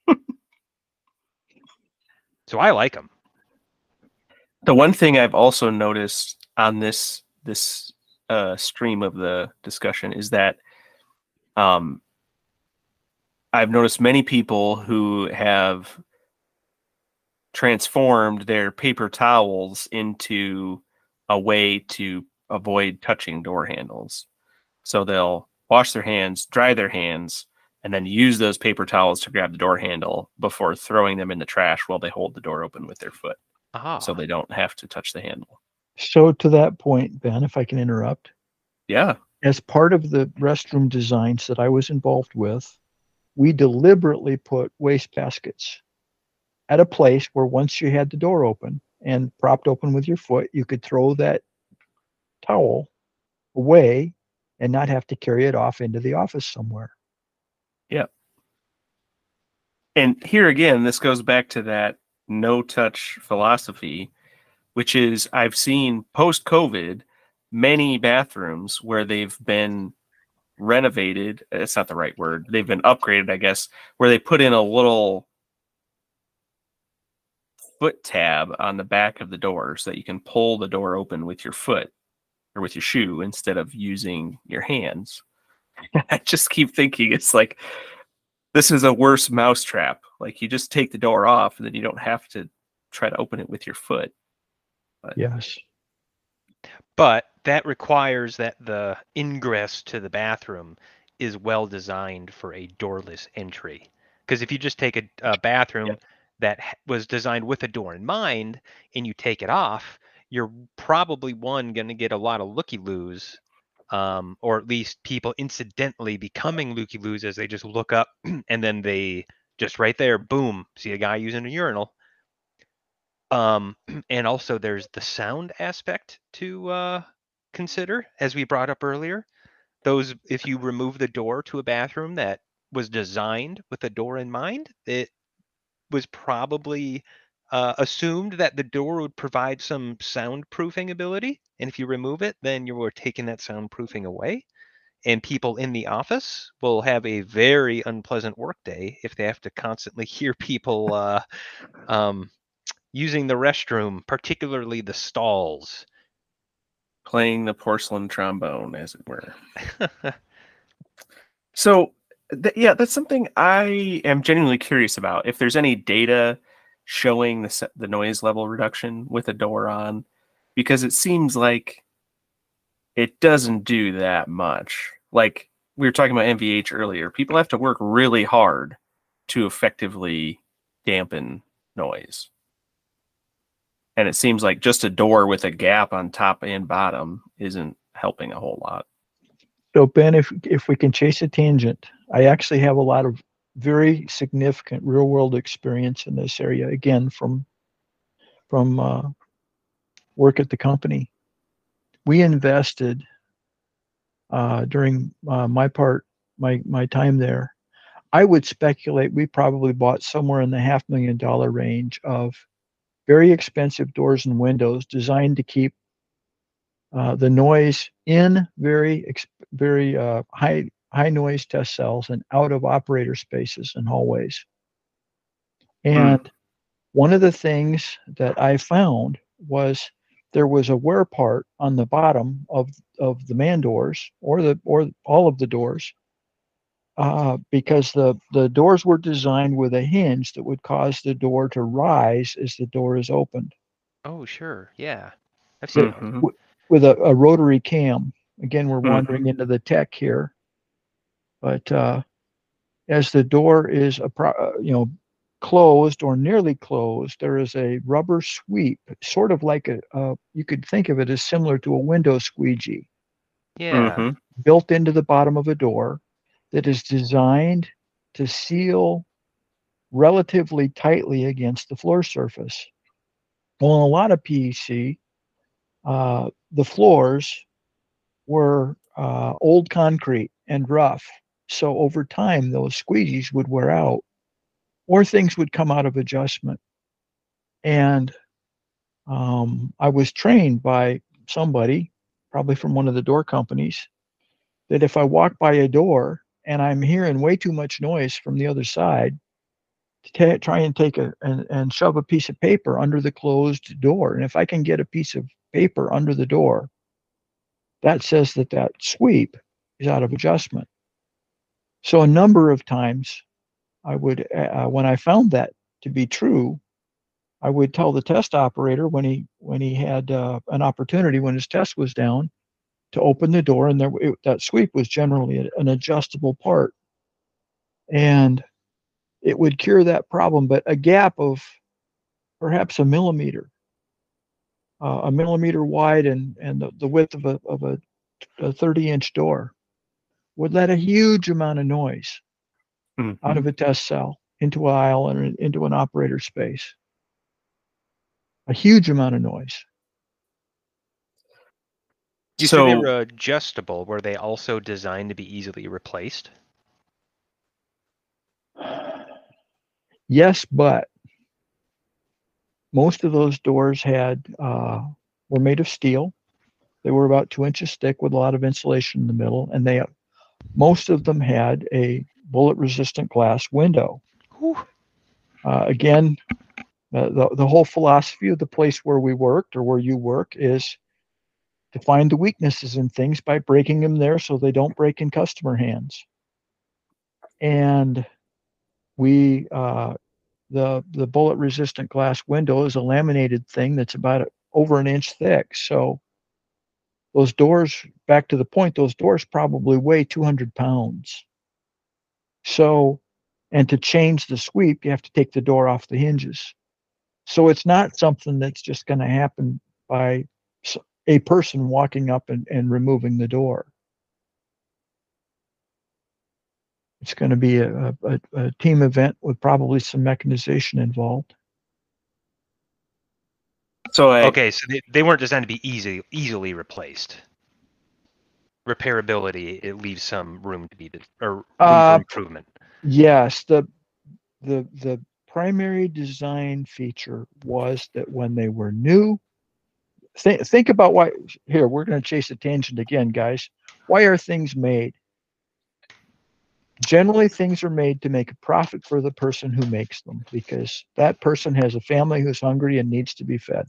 So I like them. The one thing I've also noticed on this this uh, stream of the discussion is that um, I've noticed many people who have transformed their paper towels into a way to avoid touching door handles. So they'll wash their hands, dry their hands, and then use those paper towels to grab the door handle before throwing them in the trash while they hold the door open with their foot. Aha. So they don't have to touch the handle. So to that point, Ben, if I can interrupt, Yeah. as part of the restroom designs that I was involved with, we deliberately put waste baskets at a place where once you had the door open and propped open with your foot, you could throw that towel away and not have to carry it off into the office somewhere. Yeah. And here again, this goes back to that no touch philosophy, which is I've seen post-COVID many bathrooms where they've been renovated. It's not the right word. They've been upgraded, I guess, where they put in a little foot tab on the back of the door so that you can pull the door open with your foot or with your shoe instead of using your hands. I just keep thinking it's like, this is a worse mousetrap. Like, you just take the door off and then you don't have to try to open it with your foot. But, yes. But that requires that the ingress to the bathroom is well designed for a doorless entry. Because if you just take a, a bathroom yeah. that was designed with a door in mind and you take it off, you're probably, one, going to get a lot of looky-loos, um, or at least people incidentally becoming looky-loos as they just look up and then they just right there, boom, see a guy using a urinal. Um, and also there's the sound aspect to uh, consider, as we brought up earlier. Those, if you remove the door to a bathroom that was designed with a door in mind, it was probably uh, assumed that the door would provide some soundproofing ability. And if you remove it, then you were taking that soundproofing away. And people in the office will have a very unpleasant workday if they have to constantly hear people uh, um, using the restroom, particularly the stalls. Playing the porcelain trombone, as it were. So, th- yeah, that's something I am genuinely curious about. If there's any data showing the, se- the noise level reduction with a door on, because it seems like it doesn't do that much. Like we were talking about M V H earlier, people have to work really hard to effectively dampen noise. And it seems like just a door with a gap on top and bottom isn't helping a whole lot. So Ben, if if we can chase a tangent, I actually have a lot of very significant real world experience in this area. Again, from from uh, work at the company, we invested uh, during uh, my part my my time there. I would speculate we probably bought somewhere in the half million dollar range of very expensive doors and windows designed to keep uh, the noise in very, very uh, high, high noise test cells and out of operator spaces and hallways. And mm. one of the things that I found was there was a wear part on the bottom of, of the man doors or the or all of the doors uh, because the, the doors were designed with a hinge that would cause the door to rise as the door is opened. Oh, sure. Yeah. I've seen mm-hmm. With a, a rotary cam. Again, we're wandering mm-hmm. into the tech here. But uh, as the door is, a pro- you know, closed or nearly closed, there is a rubber sweep, sort of like a, uh, you could think of it as similar to a window squeegee. Yeah. Mm-hmm. Built into the bottom of a door that is designed to seal relatively tightly against the floor surface. Well, in a lot of P E C, uh, the floors were uh, old concrete and rough. So over time, those squeegees would wear out or things would come out of adjustment. And um, I was trained by somebody, probably from one of the door companies, that if I walk by a door and I'm hearing way too much noise from the other side, to try and take a and, and shove a piece of paper under the closed door. And if I can get a piece of paper under the door, that says that that sweep is out of adjustment. So a number of times I would, uh, when I found that to be true, I would tell the test operator when he when he had uh, an opportunity when his test was down to open the door, and there it, that sweep was generally an adjustable part, and it would cure that problem. But a gap of perhaps a millimeter, uh, a millimeter wide, and and the, the width of a of a, a thirty inch door would let a huge amount of noise Mm-hmm. out of a test cell into an aisle and into an operator space. A huge amount of noise. You So- said they were adjustable. Were they also designed to be easily replaced? Yes, but most of those doors had uh, were made of steel. They were about two inches thick with a lot of insulation in the middle, and they most of them had a bullet-resistant glass window. Whew. Uh, again, uh, the the whole philosophy of the place where we worked or where you work is to find the weaknesses in things by breaking them there so they don't break in customer hands. And we uh, the the bullet resistant glass window is a laminated thing that's about over an inch thick. So those doors, back to the point, those doors probably weigh two hundred pounds. So, and to change the sweep, you have to take the door off the hinges. So it's not something that's just going to happen by a person walking up and, and removing the door. It's going to be a, a, a team event with probably some mechanization involved. So I, Okay, so they, they weren't designed to be easy, easily replaced. Repairability, it leaves some room to be, or room Uh, for improvement. Yes, the the the primary design feature was that when they were new, think think about why. Here, we're going to chase a tangent again, guys. Why are things made? Generally, things are made to make a profit for the person who makes them, because that person has a family who's hungry and needs to be fed.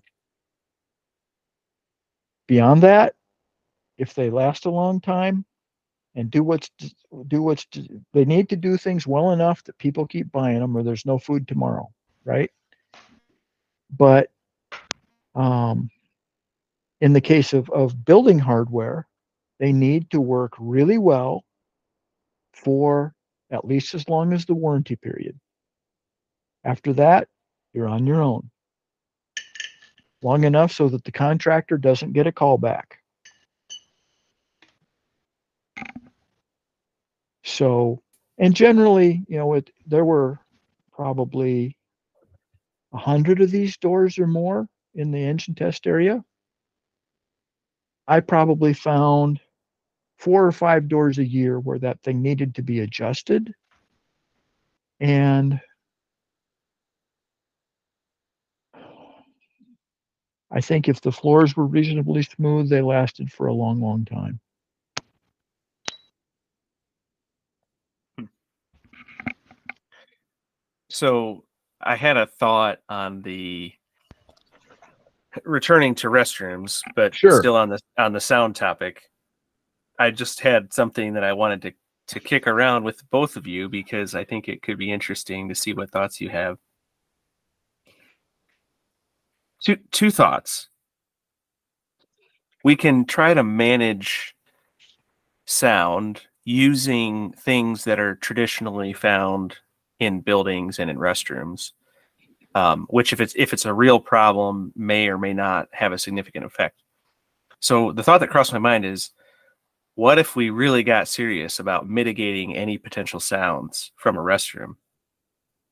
Beyond that, if they last a long time and do what's do what's they need to do things well enough that people keep buying them, or there's no food tomorrow, right? But um, in the case of, of building hardware, they need to work really well for at least as long as the warranty period. After that, you're on your own. Long enough so that the contractor doesn't get a call back. So, and generally, you know, it, there were probably a hundred of these doors or more in the engine test area. I probably found four or five doors a year where that thing needed to be adjusted. And I think if the floors were reasonably smooth, they lasted for a long, long time. so I had a thought on the returning to restrooms, but Sure. still on the on the sound topic. I just had something that I wanted to to kick around with both of you because I think it could be interesting to see what thoughts you have. Two two thoughts. We can try to manage sound using things that are traditionally found in buildings and in restrooms, um, which if it's if it's a real problem may or may not have a significant effect. So the thought that crossed my mind is, what if we really got serious about mitigating any potential sounds from a restroom?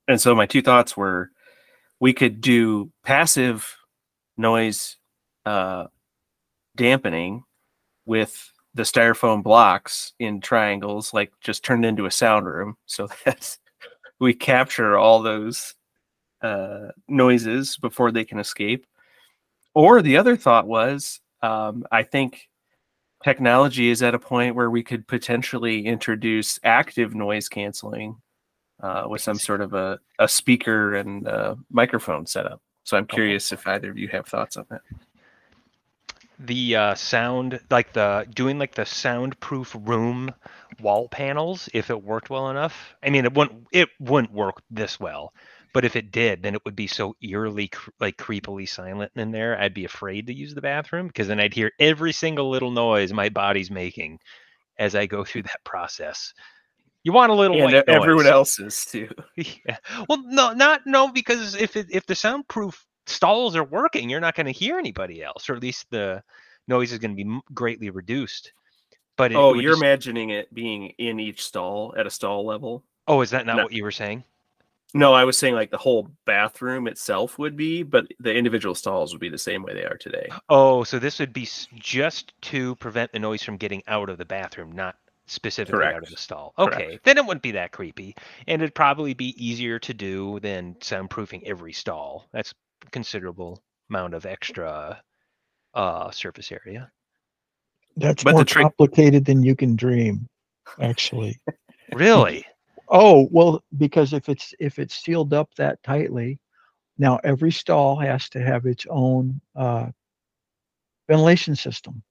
And so my two thoughts were, we could do passive noise uh, dampening with the styrofoam blocks in triangles, like just turned into a sound room, so that we capture all those uh, noises before they can escape. Or the other thought was, um, I think technology is at a point where we could potentially introduce active noise canceling uh, with some sort of a, a speaker and uh, microphone setup. So I'm curious if either of you have thoughts on that. The uh, sound, like the doing like the soundproof room wall panels, if it worked well enough. I mean, it wouldn't it wouldn't work this well, but if it did, then it would be so eerily cr- like creepily silent in there. I'd be afraid to use the bathroom because then I'd hear every single little noise my body's making as I go through that process. You want a little And white everyone noise. else's too. Yeah. Well, no, not no, because if it, if the soundproof stalls are working, you're not going to hear anybody else, or at least the noise is going to be m- greatly reduced. But it, it Oh, would you're just. imagining it being in each stall at a stall level? Oh, is that not No. what you were saying? No, I was saying like the whole bathroom itself would be, but the individual stalls would be the same way they are today. Oh, so this would be s- just to prevent the noise from getting out of the bathroom, not specifically out of Correct. the stall. Correct. Okay, then it wouldn't be that creepy, and it'd probably be easier to do than soundproofing every stall. That's a considerable amount of extra uh, surface area. That's But more the trick, complicated than you can dream, actually. Really? Oh, well, because if it's if it's sealed up that tightly, now every stall has to have its own uh, ventilation system.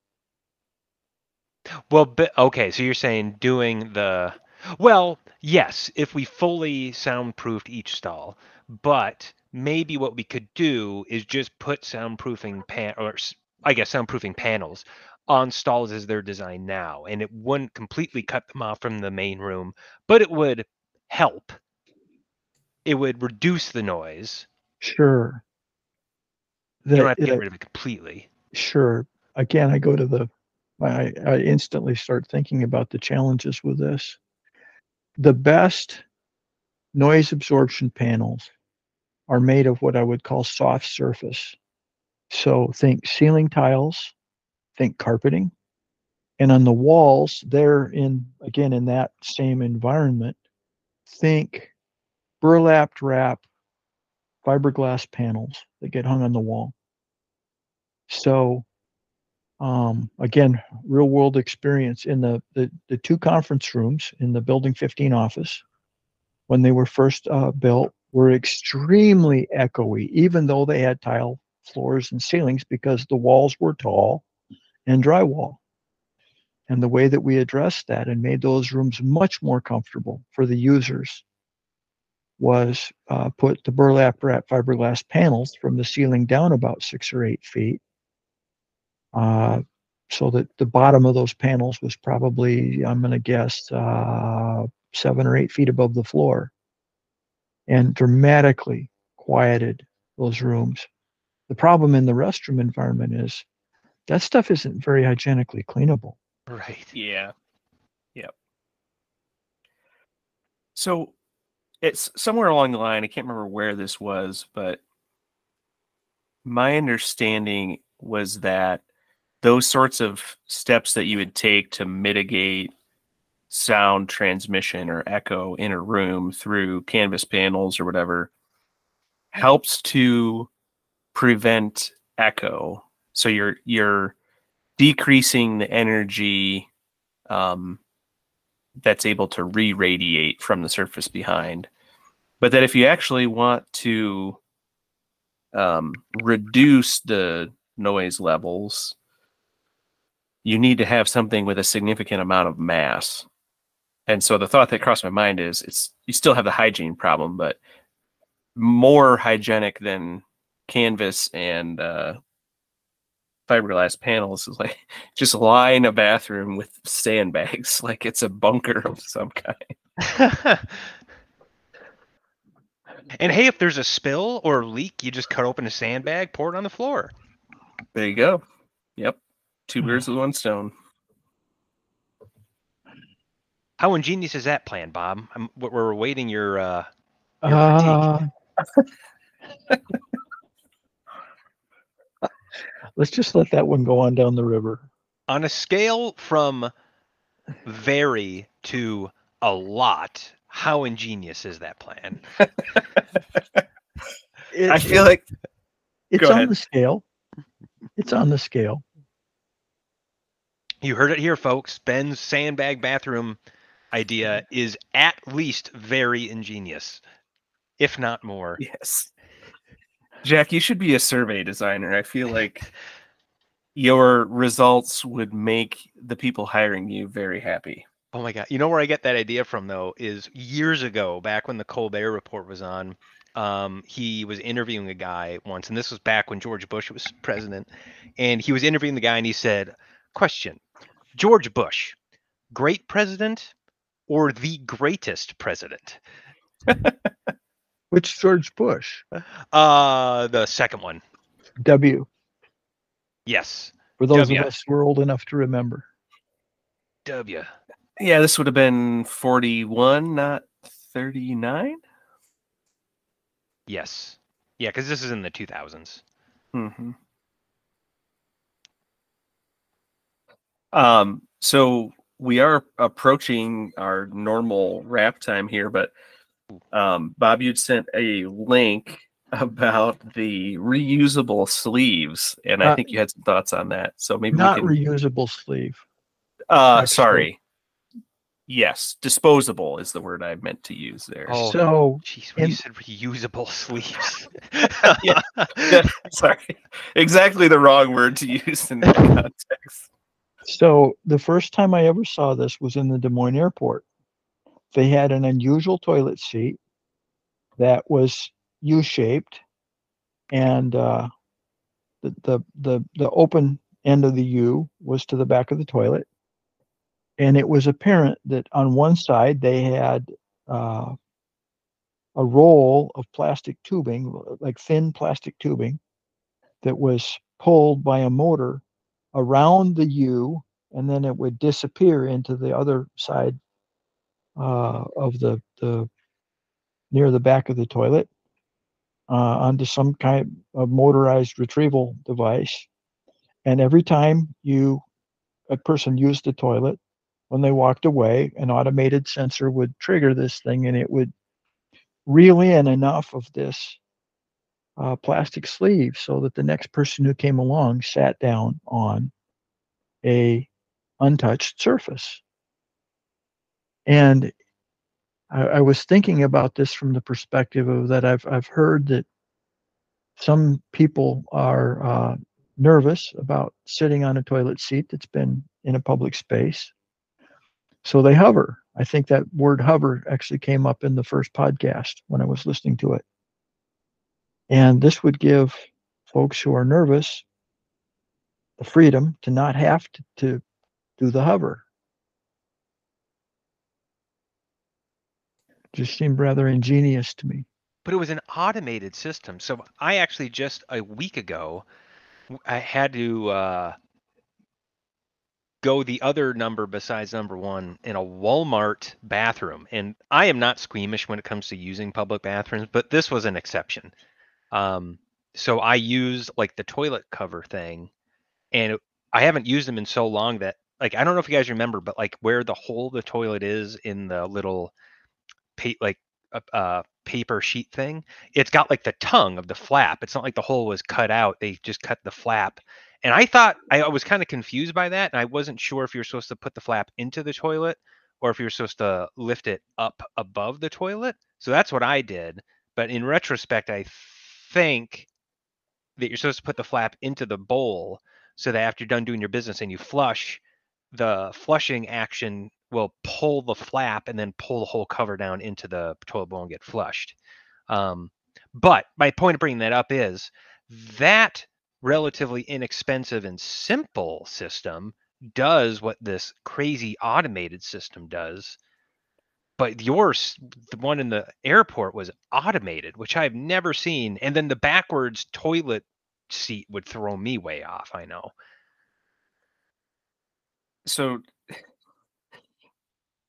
Well, but, okay, so you're saying doing the, well, yes, if we fully soundproofed each stall, but maybe what we could do is just put soundproofing pan or s- I guess soundproofing panels on stalls as they're designed now, and it wouldn't completely cut them off from the main room, but it would help. It would reduce the noise. Sure. You don't The, have to get uh, rid of it completely. sure. Again, I go to the, I, I instantly start thinking about the challenges with this. The best noise absorption panels are made of what I would call soft surface. So think ceiling tiles, think carpeting, and on the walls, they're in, again, in that same environment, think burlapped wrap fiberglass panels that get hung on the wall. So um, again, real world experience in the, the, the two conference rooms in the building fifteen office when they were first uh, built were extremely echoey, even though they had tile floors and ceilings because the walls were tall and drywall. And the way that we addressed that and made those rooms much more comfortable for the users was uh, put the burlap wrap fiberglass panels from the ceiling down about six or eight feet, uh, so that the bottom of those panels was probably, I'm going to guess, uh, seven or eight feet above the floor, and dramatically quieted those rooms. The problem in the restroom environment is that stuff isn't very hygienically cleanable. Right. yeah, yep. So it's somewhere along the line. I can't remember where this was, but my understanding was that those sorts of steps that you would take to mitigate sound transmission or echo in a room through canvas panels or whatever helps to prevent echo. So you're you're decreasing the energy um, that's able to re-radiate from the surface behind. But that if you actually want to um, reduce the noise levels, you need to have something with a significant amount of mass. And so the thought that crossed my mind is it's you still have the hygiene problem, but more hygienic than canvas and uh, fiberglass panels is like just lie in a bathroom with sandbags like it's a bunker of some kind. And hey, if there's a spill or a leak, you just cut open a sandbag, pour it on the floor. There you go. Yep. Two birds with one stone. How ingenious is that plan, Bob? I'm, we're awaiting your uh, You're Uh, let's just let that one go on down the river. On a scale from very to a lot, how ingenious is that plan? It- I feel like it's go on ahead. the scale. It's on the scale. You heard it here, folks. Ben's sandbag bathroom idea is at least very ingenious, if not more. Yes. Jack, you should be a survey designer. I feel like your results would make the people hiring you very happy. Oh my God. You know where I get that idea from, though, is years ago, back when the Colbert Report was on, um, he was interviewing a guy once, and this was back when George Bush was president, and he was interviewing the guy, and he said, question, George Bush, great president or the greatest president? Which George Bush? Uh, the second one. W. Yes. For those W. of us who are old enough to remember. W. Yeah, this would have been forty-one, not thirty-nine. Yes. Yeah, because this is in the two thousands. Mm-hmm. Um, so we are approaching our normal wrap time here, but um, Bob, you'd sent a link about the reusable sleeves, and I Uh, think you had some thoughts on that. So maybe Not we can. reusable sleeve. Uh, actually. sorry. Yes, disposable is the word I meant to use there. Oh, So jeez, when in- you said reusable sleeves. Yeah. Yeah, sorry, exactly the wrong word to use in that context. So the first time I ever saw this was in the Des Moines airport. They had an unusual toilet seat that was U-shaped, and uh, the, the the the open end of the U was to the back of the toilet. And it was apparent that on one side they had uh, a roll of plastic tubing, like thin plastic tubing, that was pulled by a motor around the U, and then it would disappear into the other side uh, of the, the near the back of the toilet uh, onto some kind of motorized retrieval device. And every time you a person used the toilet, when they walked away, an automated sensor would trigger this thing, and it would reel in enough of this uh, plastic sleeve so that the next person who came along sat down on a untouched surface. And I, I was thinking about this from the perspective of that I've I've heard that some people are uh, nervous about sitting on a toilet seat that's been in a public space, so they hover. I think that word hover actually came up in the first podcast when I was listening to it. And this would give folks who are nervous the freedom to not have to, to do the hover. Just seemed rather ingenious to me. But it was an automated system. So I actually just a week ago, I had to uh, go the other number besides number one in a Walmart bathroom. And I am not squeamish when it comes to using public bathrooms, but this was an exception. Um, so I used like the toilet cover thing, and it, I haven't used them in so long that like I don't know if you guys remember, but like where the hole of the toilet is in the little pa- like a uh, uh, paper sheet thing, it's got like the tongue of the flap. It's not like the hole was cut out. They just cut the flap. And I thought I was kind of confused by that, and I wasn't sure if you're supposed to put the flap into the toilet or if you're supposed to lift it up above the toilet. So that's what I did. But in retrospect, I think that you're supposed to put the flap into the bowl so that after you're done doing your business and you flush, the flushing action will pull the flap and then pull the whole cover down into the toilet bowl and get flushed. Um, but my point of bringing that up is that relatively inexpensive and simple system does what this crazy automated system does. But yours, the one in the airport, was automated, which I've never seen. And then the backwards toilet seat would throw me way off. I know. So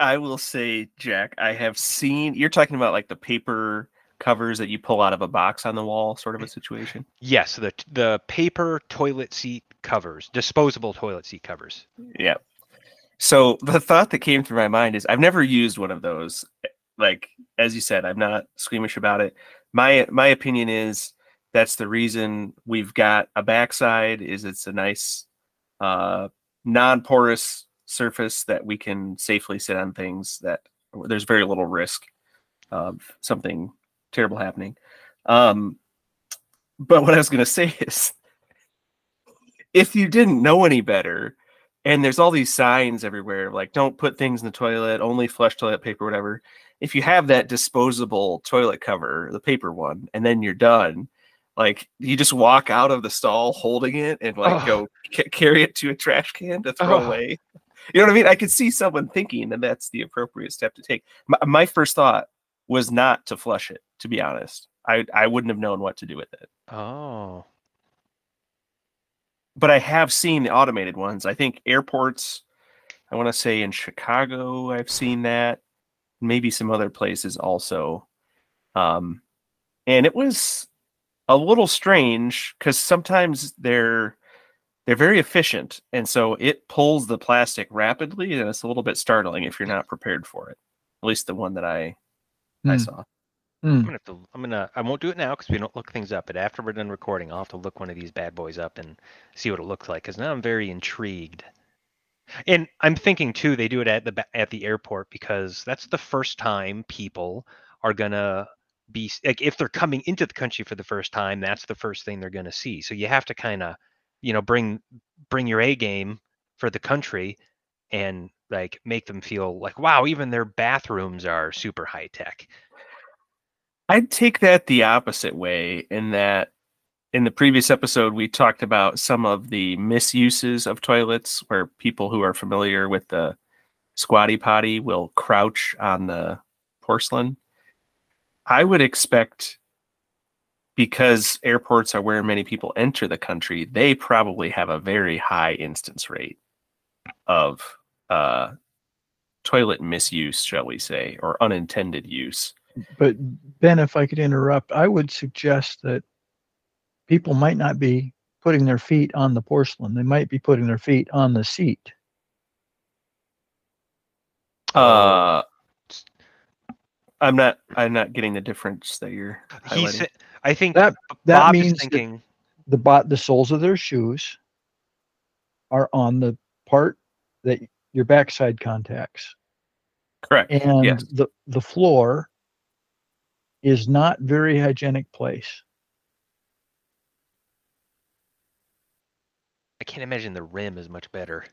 I will say, Jack, I have seen, you're talking about like the paper covers that you pull out of a box on the wall sort of a situation. Yes, the the paper toilet seat covers, disposable toilet seat covers. Yeah. So the thought that came through my mind is I've never used one of those. Like, as you said, I'm not squeamish about it. My my opinion is that's the reason we've got a backside is it's a nice uh, non-porous surface that we can safely sit on things that there's very little risk of something terrible happening. Um, but what I was going to say is if you didn't know any better, and there's all these signs everywhere, like don't put things in the toilet, only flush toilet paper, whatever. If you have that disposable toilet cover, the paper one, and then you're done, like you just walk out of the stall holding it and like Oh. go c- carry it to a trash can to throw Oh. away. You know what I mean? I could see someone thinking that that's the appropriate step to take. My, my first thought was not to flush it, to be honest. I, I wouldn't have known what to do with it. Oh. But I have seen the automated ones. I think airports, I want to say in Chicago, I've seen that. Maybe some other places also. Um, and it was a little strange because sometimes they're they're very efficient. And so it pulls the plastic rapidly, and it's a little bit startling if you're not prepared for it. At least the one that I I Hmm. saw. I'm Hmm. gonna have to. I'm gonna. I won't do it now because we don't look things up. But after we're done recording, I'll have to look one of these bad boys up and see what it looks like. Because now I'm very intrigued. And I'm thinking too, they do it at the ba- at the airport because that's the first time people are gonna be like if they're coming into the country for the first time, that's the first thing they're gonna see. So you have to kind of, you know, bring bring your A game for the country and like make them feel like wow, even their bathrooms are super high tech. I'd take that the opposite way in that in the previous episode, we talked about some of the misuses of toilets where people who are familiar with the squatty potty will crouch on the porcelain. I would expect, because airports are where many people enter the country, they probably have a very high instance rate of uh, toilet misuse, shall we say, or unintended use. But Ben, if I could interrupt, I would suggest that people might not be putting their feet on the porcelain. They might be putting their feet on the seat. Uh, I'm not. I'm not getting the difference that you're He highlighting. said, I think That that Bob means is thinking. the bot the soles of their shoes are on the part that your backside contacts, Correct. and Yes. the the floor is not very hygienic place. I can't imagine the rim is much better.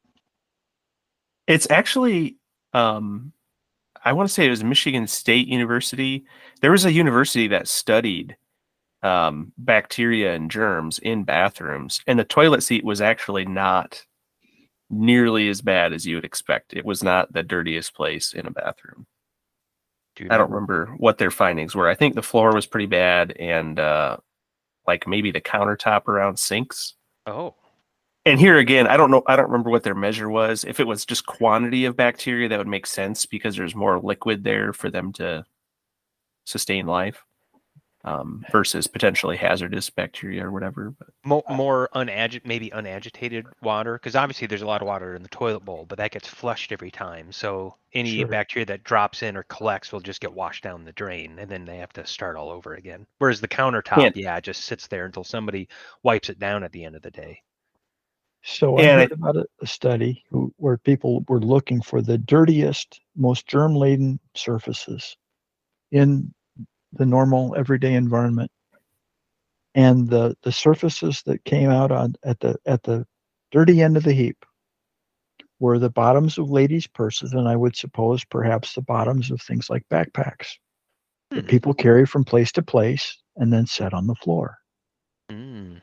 It's actually, um, I want to say it was Michigan State University. There was a university that studied um, bacteria and germs in bathrooms, and the toilet seat was actually not nearly as bad as you would expect. It was not the dirtiest place in a bathroom. Do you I don't remember what their findings were. I think the floor was pretty bad, and uh, like maybe the countertop around sinks. Oh, And here again, I don't know. I don't remember what their measure was. If it was just quantity of bacteria, that would make sense because there's more liquid there for them to sustain life, um, versus potentially hazardous bacteria or whatever. But more, more unagi- maybe unagitated water because obviously there's a lot of water in the toilet bowl, but that gets flushed every time. So any Sure. bacteria that drops in or collects will just get washed down the drain, and then they have to start all over again. Whereas the countertop, Can't- yeah, just sits there until somebody wipes it down at the end of the day. So I And heard about a, a study who, where people were looking for the dirtiest, most germ-laden surfaces in the normal everyday environment, and the the surfaces that came out on at the at the dirty end of the heap were the bottoms of ladies' purses, and I would suppose perhaps the bottoms of things like backpacks that Hmm. people carry from place to place and then set on the floor. Mm.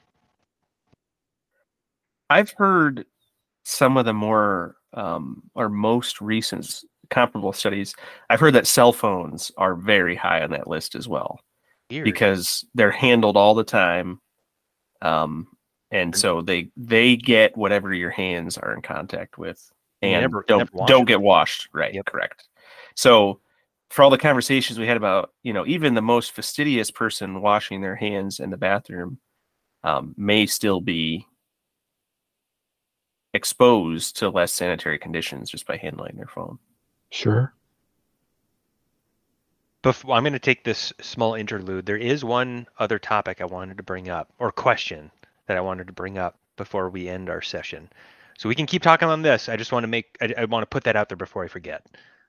I've heard some of the more um, or most recent s- comparable studies. I've heard that cell phones are very high on that list as well Weird. because they're handled all the time, um, and so they they get whatever your hands are in contact with. You and never- don't never wash don't them. get washed. Right, Yep. correct. So for all the conversations we had about, you know, even the most fastidious person washing their hands in the bathroom um, may still be exposed to less sanitary conditions just by handling their phone. Sure. Before, I'm going to take this small interlude. There is one other topic I wanted to bring up, or question that I wanted to bring up before we end our session. So we can keep talking on this. I just want to make, I, I want to put that out there before I forget.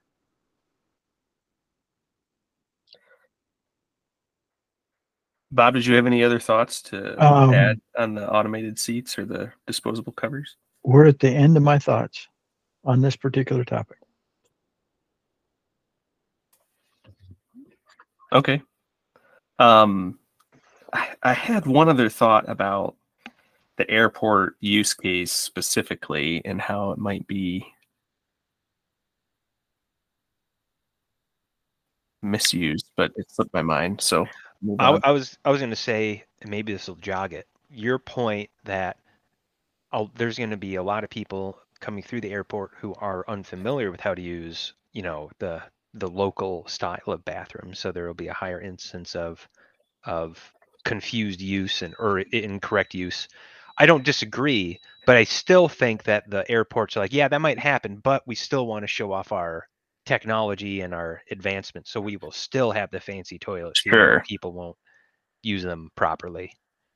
Bob, did you have any other thoughts to Um, add on the automated seats or the disposable covers? We're at the end of my thoughts on this particular topic. Okay. Um, I, I had one other thought about the airport use case specifically and how it might be misused, but it slipped my mind. So move I, on. I was I was going to say, and maybe this will jog it, your point that I'll, there's going to be a lot of people coming through the airport who are unfamiliar with how to use, you know, the the local style of bathrooms. So there will be a higher instance of of confused use and or incorrect use. I don't disagree, but I still think that the airports are like, yeah, that might happen, but we still want to show off our technology and our advancement. So we will still have the fancy toilets, even Sure. though people won't use them properly.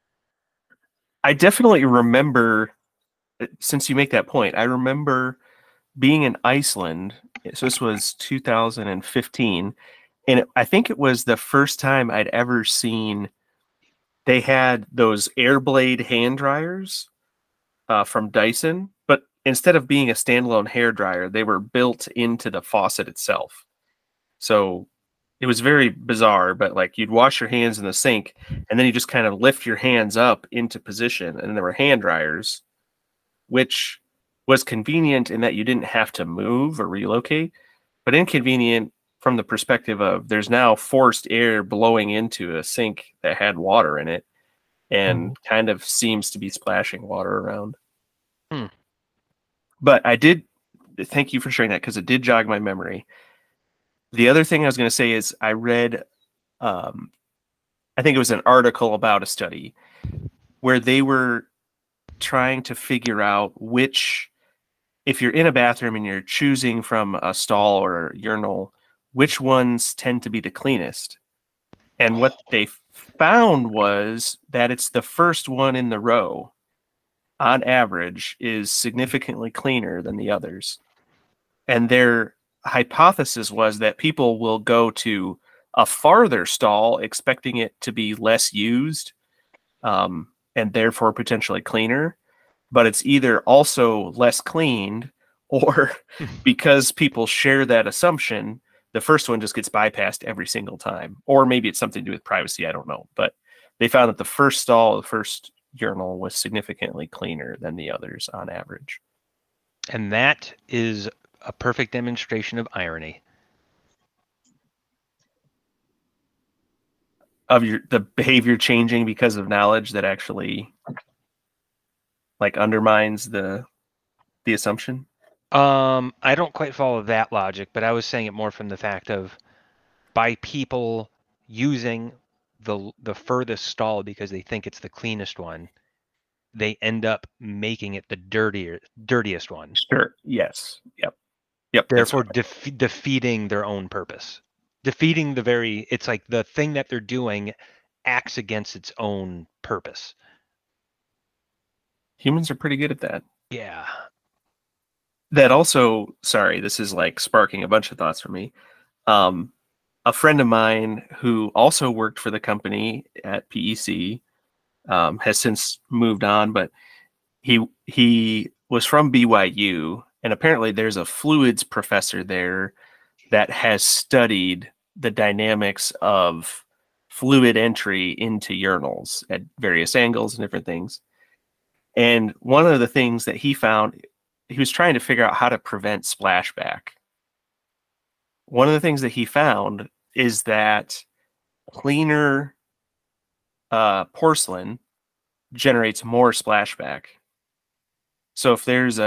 I definitely remember, since you make that point, I remember being in Iceland. So this was two thousand fifteen. And it, I think it was the first time I'd ever seen they had those Airblade hand dryers uh, from Dyson, but instead of being a standalone hair dryer, they were built into the faucet itself. So it was very bizarre, but like you'd wash your hands in the sink and then you just kind of lift your hands up into position, and there were hand dryers, which was convenient in that you didn't have to move or relocate, but inconvenient from the perspective of there's now forced air blowing into a sink that had water in it and Mhm. kind of seems to be splashing water around. Hmm. But I did thank you for sharing that because it did jog my memory. The other thing I was going to say is I read, um, I think it was an article about a study where they were trying to figure out which, if you're in a bathroom and you're choosing from a stall or a urinal, which ones tend to be the cleanest. And what they found was that it's the first one in the row, on average, is significantly cleaner than the others. And their hypothesis was that people will go to a farther stall expecting it to be less used um, and therefore potentially cleaner, but it's either also less cleaned or because people share that assumption, the first one just gets bypassed every single time. Or maybe it's something to do with privacy, I don't know. But they found that the first stall, the first urinal was significantly cleaner than the others on average. And that is a perfect demonstration of irony. Of your the behavior changing because of knowledge that actually like undermines the the assumption. Um, I don't quite follow that logic, but I was saying it more from the fact of by people using the the furthest stall because they think it's the cleanest one, they end up making it the dirtier dirtiest one. Sure. Yes. Yep. Yep. that's Therefore right. defe- defeating their own purpose. Defeating the very, it's like the thing that they're doing acts against its own purpose. Humans are pretty good at that. Yeah. That also, sorry, this is like sparking a bunch of thoughts for me. Um, a friend of mine who also worked for the company at P E C um, has since moved on, but he he was from B Y U, and apparently there's a fluids professor there that has studied the dynamics of fluid entry into urinals at various angles and different things. And one of the things that he found, he was trying to figure out how to prevent splashback. One of the things that he found is that cleaner uh, porcelain generates more splashback. So if there's a,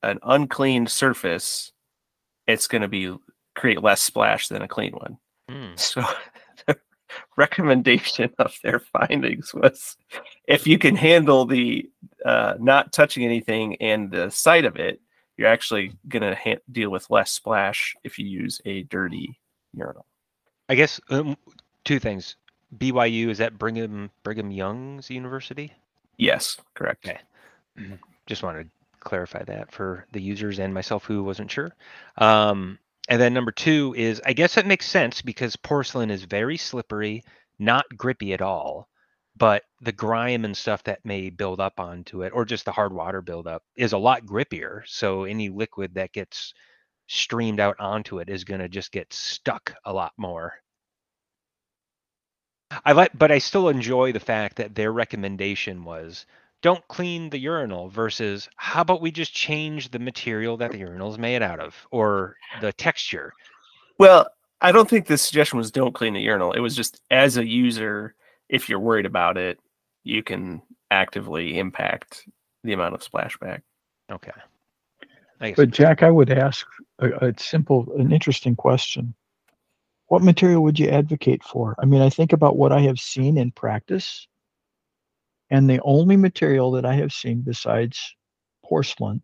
an uncleaned surface, it's going to be create less splash than a clean one. Mm. So the recommendation of their findings was, if you can handle the uh, not touching anything and the sight of it, you're actually going to ha- deal with less splash if you use a dirty urinal. I guess um, two things. B Y U, is that Brigham Brigham Young's University? Yes, correct. Okay. Just wanted to clarify that for the users and myself who wasn't sure. Um, and then number two is, I guess it makes sense because porcelain is very slippery, not grippy at all, but the grime and stuff that may build up onto it, or just the hard water buildup, is a lot grippier. So any liquid that gets streamed out onto it is going to just get stuck a lot more. I like, but I still enjoy the fact that their recommendation was, don't clean the urinal versus how about we just change the material that the urinal is made out of, or the texture. Well, I don't think the suggestion was don't clean the urinal. It was just, as a user, if you're worried about it, you can actively impact the amount of splashback. Okay. I guess. But Jack, I would ask a, a simple, an interesting question. What material would you advocate for? I mean, I think about what I have seen in practice, and the only material that I have seen besides porcelain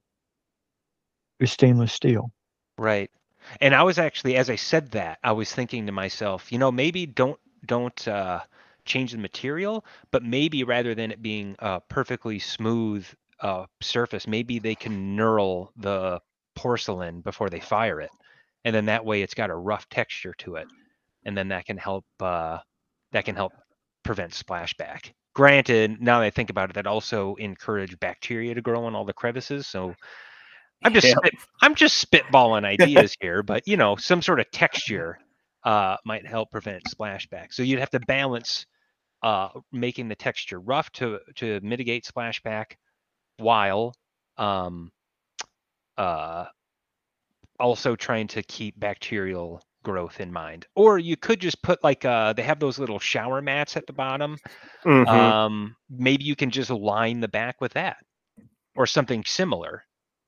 is stainless steel. Right. And I was actually, as I said that, I was thinking to myself, you know, maybe don't don't uh, change the material, but maybe rather than it being a perfectly smooth uh, surface, maybe they can knurl the porcelain before they fire it, and then that way it's got a rough texture to it, and then that can help uh, that can help prevent splashback. Granted, now that I think about it, that also encourage bacteria to grow in all the crevices, so. I'm just Yeah. spit, I'm just spitballing ideas here, but you know, some sort of texture uh, might help prevent splashback. So you'd have to balance uh, making the texture rough to to mitigate splashback, while um, uh, also trying to keep bacterial growth in mind. Or you could just put like uh, they have those little shower mats at the bottom. Mhm. Um, maybe you can just line the back with that, or something similar.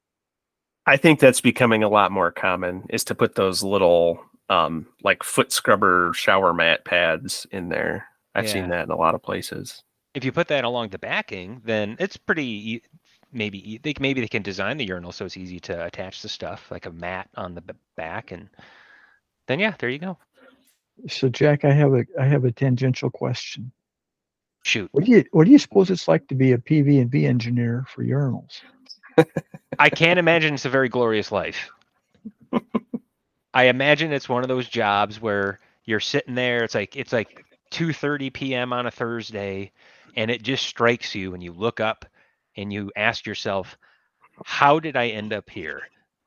I think that's becoming a lot more common, is to put those little um, like foot scrubber shower mat pads in there. I've Yeah. seen that in a lot of places. If you put that along the backing, then it's pretty e- maybe e- they maybe they can design the urinal so it's easy to attach the stuff, like a mat on the b- back, and then yeah, there you go. So Jack, I have a I have a tangential question. Shoot. What do you what do you suppose it's like to be a P V and V engineer for urinals? I can't imagine it's a very glorious life. I imagine it's one of those jobs where you're sitting there, it's like it's like two thirty p.m. on a Thursday, and it just strikes you and you look up and you ask yourself, how did I end up here?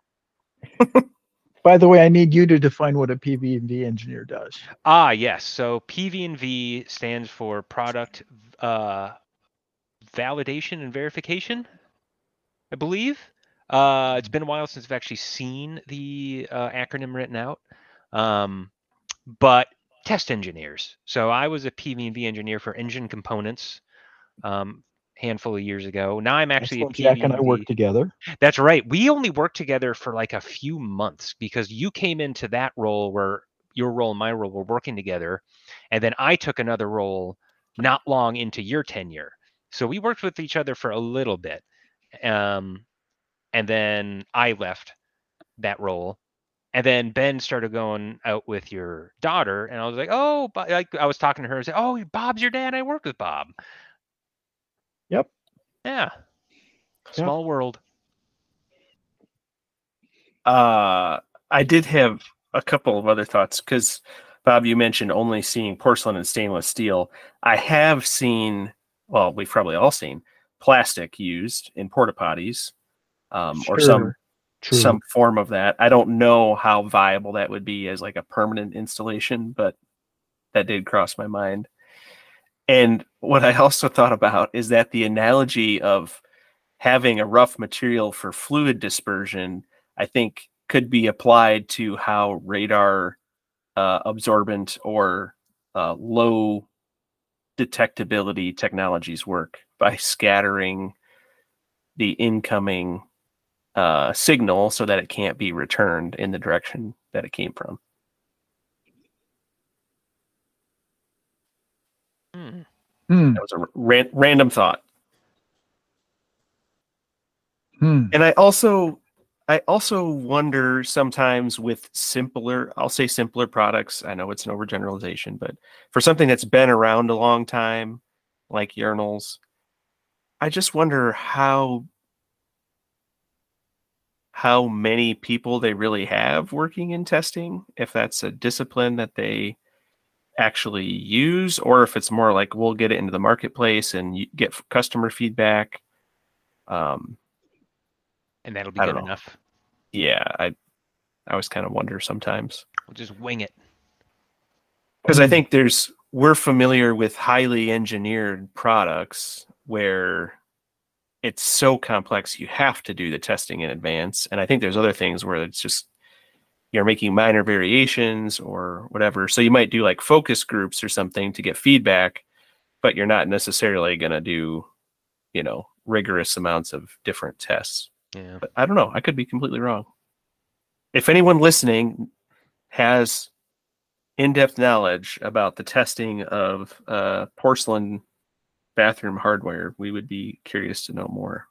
By the way, I need you to define what a P V and V engineer does. Ah, yes. So P V and V stands for product uh, validation and verification, I believe. Uh, it's been a while since I've actually seen the uh, acronym written out. Um, but test engineers. So I was a P V and V engineer for engine components um, handful of years ago. Now I'm actually a That's when Jack and I P V and V. work together. That's right. We only worked together for like a few months because you came into that role where your role and my role were working together. And then I took another role not long into your tenure. So we worked with each other for a little bit. Um, and then I left that role. And then Ben started going out with your daughter. And I was like, oh, but like I was talking to her and said, oh, Bob's your dad. I worked with Bob. Yep. Yeah. Small world. Uh, I did have a couple of other thoughts because, Bob, you mentioned only seeing porcelain and stainless steel. I have seen, well, we've probably all seen plastic used in porta potties, um, or Sure. some True. some form of that. I don't know how viable that would be as like a permanent installation, but that did cross my mind. And what I also thought about is that the analogy of having a rough material for fluid dispersion, I think, could be applied to how radar uh, absorbent or uh, low detectability technologies work by scattering the incoming uh, signal so that it can't be returned in the direction that it came from. Hmm. Hmm. That was a ran- random thought. Hmm. And I also, I also wonder sometimes with simpler, I'll say simpler products. I know it's an overgeneralization, but for something that's been around a long time, like urinals, I just wonder how how many people they really have working in testing, if that's a discipline that they actually use, or if it's more like we'll get it into the marketplace and you get customer feedback. Um, And that'll be I good don't know. enough. Yeah, I I always kind of wonder sometimes. We'll just wing it. Because I Hmm. think there's we're familiar with highly engineered products where it's so complex you have to do the testing in advance. And I think there's other things where it's just you're making minor variations or whatever. So you might do like focus groups or something to get feedback, but you're not necessarily going to do, you know, rigorous amounts of different tests. Yeah. But I don't know. I could be completely wrong. If anyone listening has in-depth knowledge about the testing of uh, porcelain bathroom hardware, we would be curious to know more.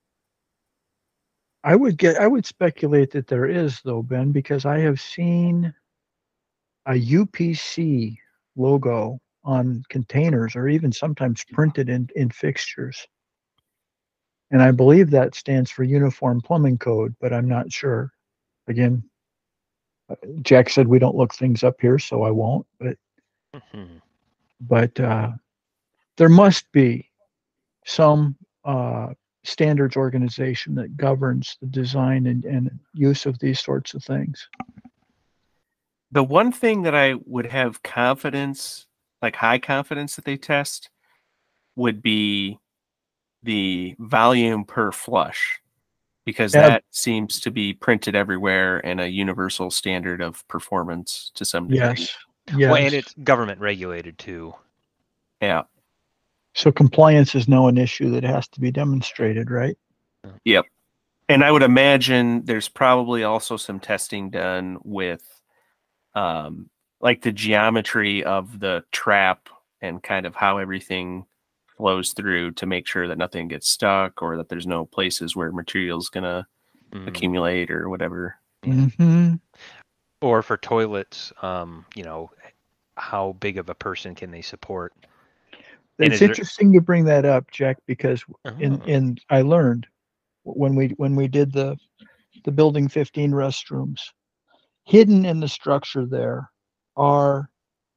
I would get. I would speculate that there is though, Ben, because I have seen a U P C logo on containers, or even sometimes printed in in fixtures. And I believe that stands for Uniform Plumbing Code, but I'm not sure. Again, Jack said we don't look things up here, so I won't. But Mm-hmm. but uh, there must be some uh, standards organization that governs the design and, and use of these sorts of things. The one thing that I would have confidence, like high confidence that they test, would be the volume per flush, because Yeah. that seems to be printed everywhere and a universal standard of performance to some degree. Yes. Yes. Well, and it's government regulated too. Yeah. So compliance is now an issue that has to be demonstrated, right? Yep. And I would imagine there's probably also some testing done with um, like the geometry of the trap and kind of how everything flows through to make sure that nothing gets stuck or that there's no places where material's going to Mhm. accumulate or whatever. Mm-hmm. Or for toilets, um, you know, how big of a person can they support? And It's is there- interesting you bring that up, Jack, because in Oh. in I learned when we when we did the the building fifteen restrooms, hidden in the structure there are,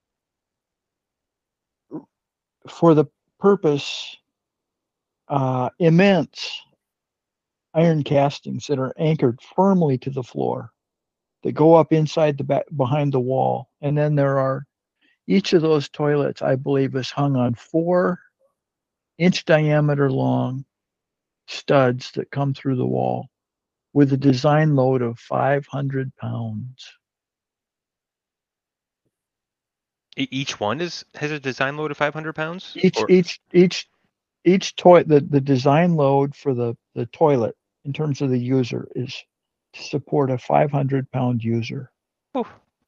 for the purpose, uh, immense iron castings that are anchored firmly to the floor that go up inside the back behind the wall. And then there are, each of those toilets, I believe, is hung on four inch diameter long studs that come through the wall with a design load of five hundred pounds. E- Each one is has a design load of five hundred pounds? Each Or, each each each toilet, the, the design load for the, the toilet in terms of the user is to support a five hundred pound user. oh,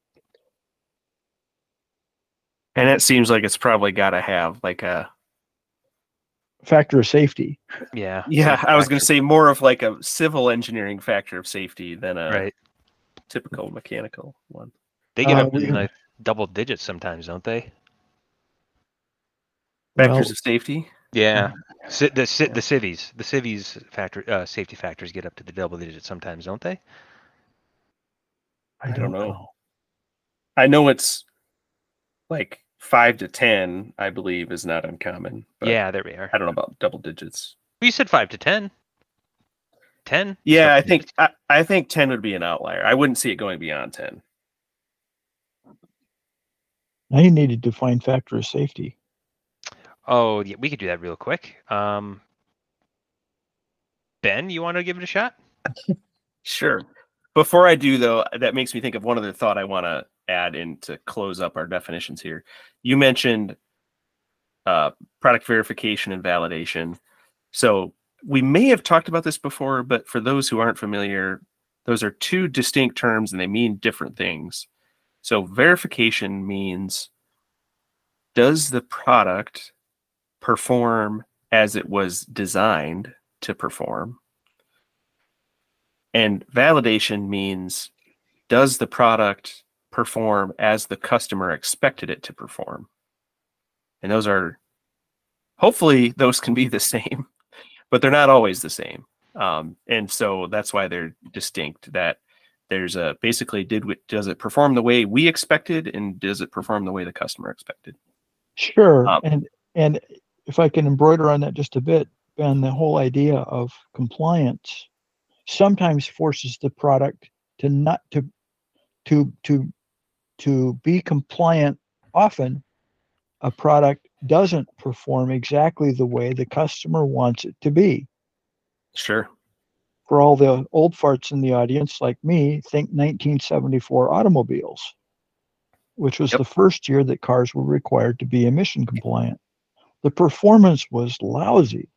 And it seems like it's probably got to have like a, Factor of safety. yeah. yeah, safety I was going to factor. say more of like a civil engineering factor of safety than a Right. typical mechanical one. They get Uh, up we, in like double digits sometimes, don't they? Factors well, of safety. Yeah. Si- the si- the civies, the civies factor uh, safety factors get up to the double digits sometimes, don't they? I I don't don't know. know. I know it's like five to ten, I believe, is not uncommon. But Yeah, there we are. I don't know about double digits. You said five to ten. Ten. Yeah, Double I think digits. I, I think ten would be an outlier. I wouldn't see it going beyond ten. Now you need to define factor of safety. Oh, yeah, we could do that real quick. Um, Ben, you want to give it a shot? Sure. Before I do, though, that makes me think of one other thought I want to add in to close up our definitions here. You mentioned uh, product verification and validation. So we may have talked about this before, but for those who aren't familiar, those are two distinct terms and they mean different things. So verification means, does the product perform as it was designed to perform? And validation means, does the product perform as the customer expected it to perform? And those are, hopefully those can be the same, but they're not always the same. Um, and so that's why they're distinct, that there's a basically, did we, does it perform the way we expected, and does it perform the way the customer expected? Sure. Um, and and if I can embroider on that just a bit, Ben, the whole idea of compliance sometimes forces the product to not to to to to be compliant. Often a product doesn't perform exactly the way the customer wants it to be. Sure. For all the old farts in the audience like me, think nineteen seventy-four automobiles, which was Yep. the first year that cars were required to be emission compliant. The performance was lousy.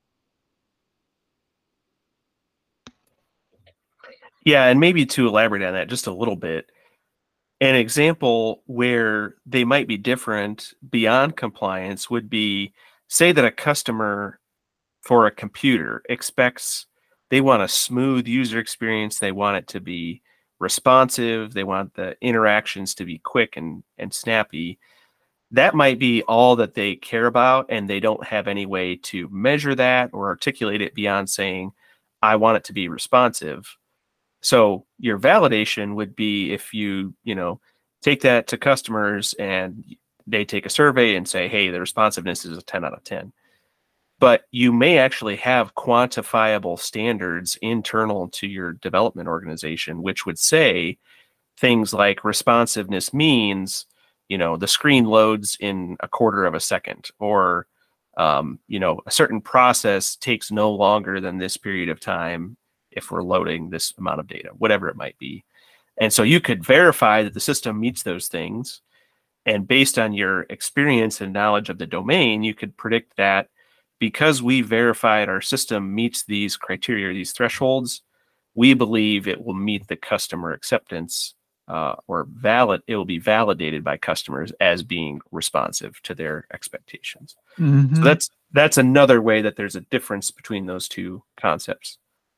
Yeah, and maybe to elaborate on that just a little bit, an example where they might be different beyond compliance would be, say that a customer for a computer expects, they want a smooth user experience, they want it to be responsive, they want the interactions to be quick and, and snappy. That might be all that they care about, and they don't have any way to measure that or articulate it beyond saying, I want it to be responsive. So your validation would be if you, you know, take that to customers and they take a survey and say, hey, the responsiveness is a ten out of ten. But you may actually have quantifiable standards internal to your development organization, which would say things like responsiveness means, you know, the screen loads in a quarter of a second, or, um, you know, a certain process takes no longer than this period of time if we're loading this amount of data, whatever it might be. And so you could verify that the system meets those things. And based on your experience and knowledge of the domain, you could predict that because we verified our system meets these criteria, these thresholds, we believe it will meet the customer acceptance uh, or valid, it will be validated by customers as being responsive to their expectations. Mm-hmm. So that's that's another way that there's a difference between those two concepts.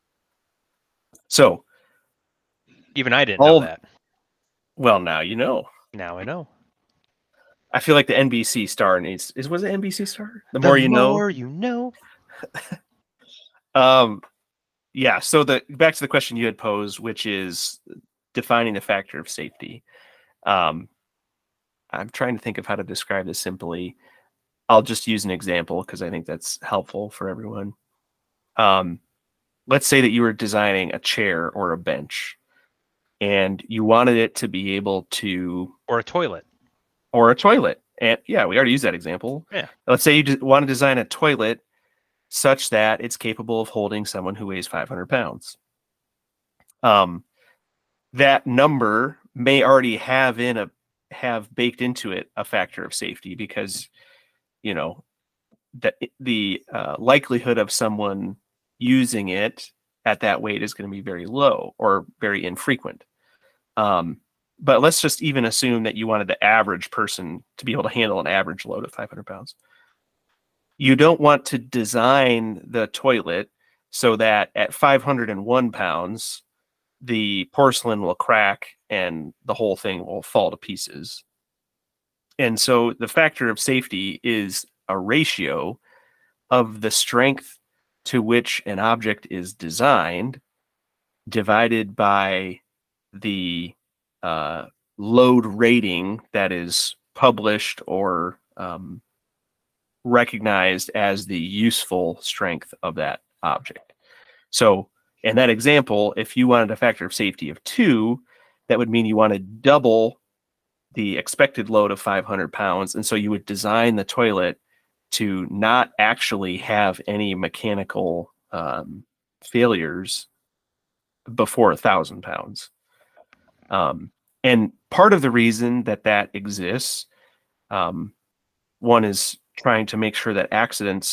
So even I didn't all, know that. Well, now you know. Now I know. I feel like the N B C Star needs is was it N B C Star? The, The more you know. more you know. um, yeah. So the back to the question you had posed, which is defining the factor of safety. Um, I'm trying to think of how to describe this simply. I'll just use an example because I think that's helpful for everyone. Um, let's say that you were designing a chair or a bench, and you wanted it to be able to, or a toilet. Or a toilet. And yeah, we already used that example. Yeah. Let's say you want to design a toilet such that it's capable of holding someone who weighs five hundred pounds. Um, that number may already have in a have baked into it a factor of safety because, you know, that the uh, likelihood of someone using it at that weight is going to be very low or very infrequent. Um, But let's just even assume that you wanted the average person to be able to handle an average load of five hundred pounds. You don't want to design the toilet so that at five hundred one pounds, the porcelain will crack and the whole thing will fall to pieces. And so the factor of safety is a ratio of the strength to which an object is designed divided by the Uh, load rating that is published or um, recognized as the useful strength of that object. So in that example, if you wanted a factor of safety of two, that would mean you want to double the expected load of five hundred pounds. And so you would design the toilet to not actually have any mechanical um, failures before a thousand pounds. Um, and part of the reason that that exists, um, one is trying to make sure that accidents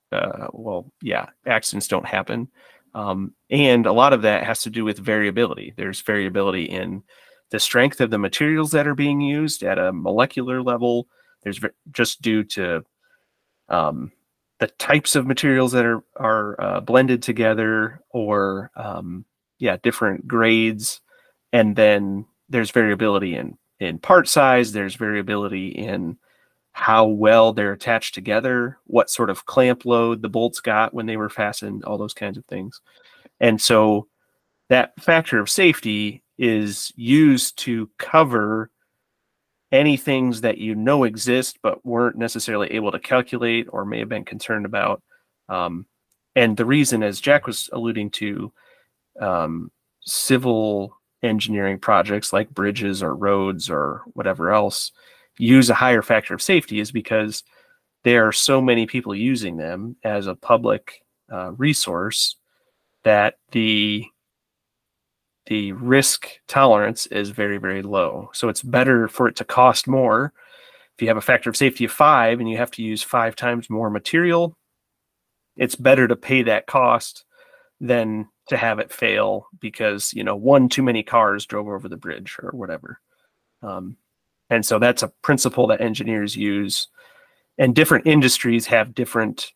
uh, well, yeah, accidents don't happen. Um, and a lot of that has to do with variability. There's variability in the strength of the materials that are being used at a molecular level. There's just due to um, the types of materials that are are uh, blended together, or um, yeah, different grades. And then there's variability in in part size. There's variability in how well they're attached together, what sort of clamp load the bolts got when they were fastened, all those kinds of things. And so that factor of safety is used to cover any things that you know exist but weren't necessarily able to calculate or may have been concerned about. Um, and the reason, as Jack was alluding to, um, civil engineering projects like bridges or roads or whatever else use a higher factor of safety is because there are so many people using them as a public uh, resource that the the risk tolerance is very, very low. So it's better for it to cost more. If you have a factor of safety of five and you have to use five times more material, it's better to pay that cost than to have it fail because, you know, one too many cars drove over the bridge or whatever. Um, and so that's a principle that engineers use, and different industries have different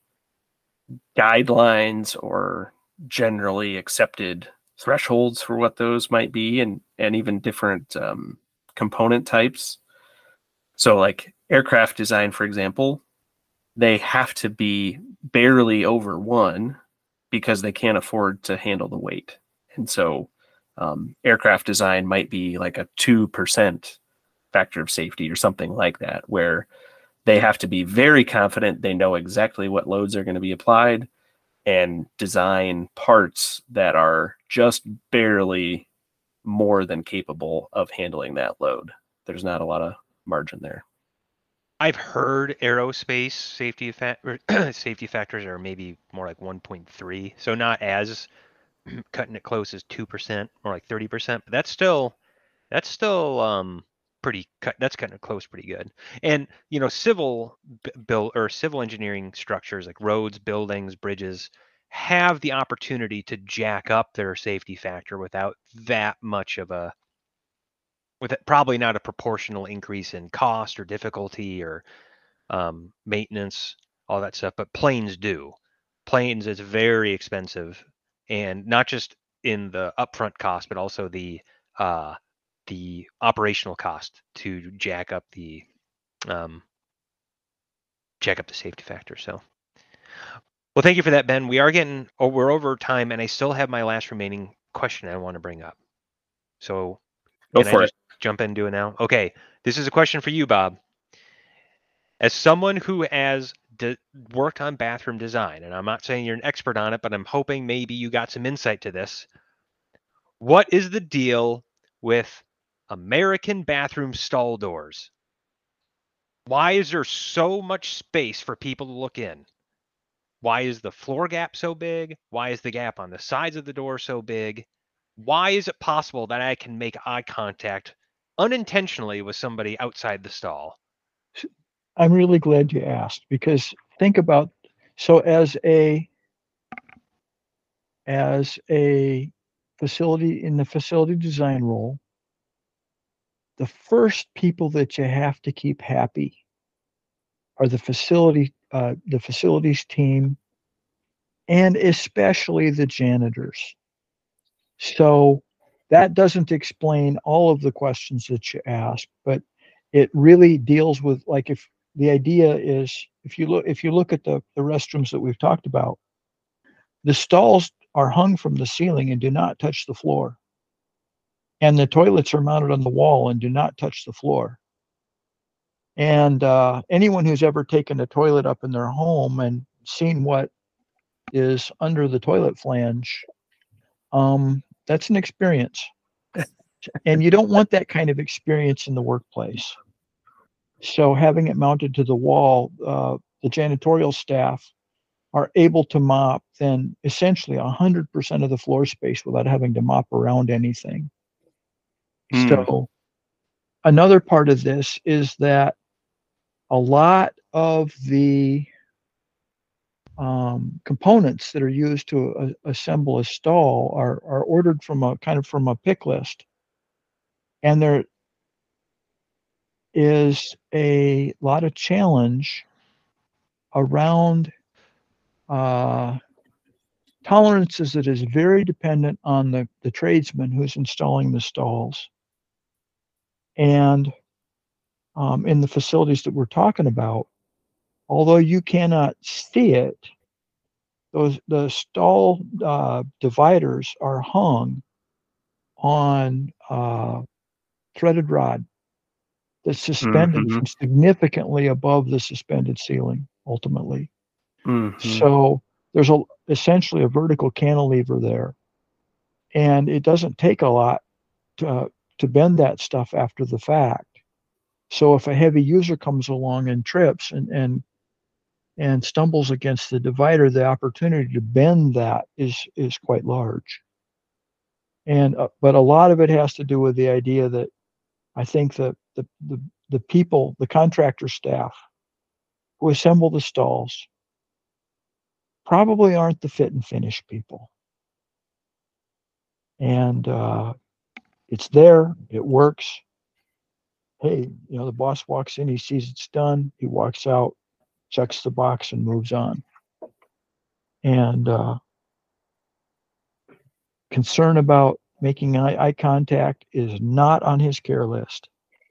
guidelines or generally accepted thresholds for what those might be, and and even different um, component types. So like aircraft design, for example, they have to be barely over one because they can't afford to handle the weight. And so um, aircraft design might be like a two percent factor of safety or something like that, where they have to be very confident they know exactly what loads are going to be applied and design parts that are just barely more than capable of handling that load. There's not a lot of margin there. I've heard aerospace safety fa- safety factors are maybe more like one point three, so not as cutting it close as two percent, more like thirty percent, but that's still that's still um pretty cut that's cutting it close pretty good. And you know, civil b- build or civil engineering structures like roads, buildings, bridges have the opportunity to jack up their safety factor without that much of a with it, probably not a proportional increase in cost or difficulty or um, maintenance, all that stuff. But planes do. Planes is very expensive, and not just in the upfront cost, but also the uh, the operational cost to jack up the um, jack up the safety factor. So, well, thank you for that, Ben. We are getting oh, we're over time, and I still have my last remaining question I want to bring up. So, Go can for I it. just jump in and do it now? Okay, this is a question for you, Bob. As someone who has de- worked on bathroom design, and I'm not saying you're an expert on it, but I'm hoping maybe you got some insight to this. What is the deal with American bathroom stall doors? Why is there so much space for people to look in? Why is the floor gap so big? Why is the gap on the sides of the door so big? Why is it possible that I can make eye contact unintentionally with somebody outside the stall? I'm really glad you asked, because think about, so as a as a facility in the facility design role, the first people that you have to keep happy are the facility uh, the facilities team, and especially the janitors. So that doesn't explain all of the questions that you ask, but it really deals with, like, if the idea is, if you look if you look at the, the restrooms that we've talked about, the stalls are hung from the ceiling and do not touch the floor. And the toilets are mounted on the wall and do not touch the floor. And uh, anyone who's ever taken a toilet up in their home and seen what is under the toilet flange, um, that's an experience. And you don't want that kind of experience in the workplace. So having it mounted to the wall, uh, the janitorial staff are able to mop then essentially one hundred percent of the floor space without having to mop around anything. Mm. So another part of this is that a lot of the um, components that are used to uh, assemble a stall are are ordered from a kind of from a pick list, and there is a lot of challenge around uh, tolerances that is very dependent on the, the tradesman who's installing the stalls. And um, in the facilities that we're talking about, although you cannot see it, those the stall uh, dividers are hung on uh, threaded rod that's suspended Mm-hmm. from significantly above the suspended ceiling, ultimately. Mm-hmm. So there's a essentially a vertical cantilever there, and it doesn't take a lot to to bend that stuff after the fact. So if a heavy user comes along and trips and and and stumbles against the divider, the opportunity to bend that is is quite large. And uh, but a lot of it has to do with the idea that I think that the the the people, the contractor staff who assemble the stalls probably aren't the fit and finish people. And uh, it's there, it works. Hey, you know, the boss walks in, he sees it's done, he walks out, checks the box, and moves on. And uh, concern about making eye, eye contact is not on his care list.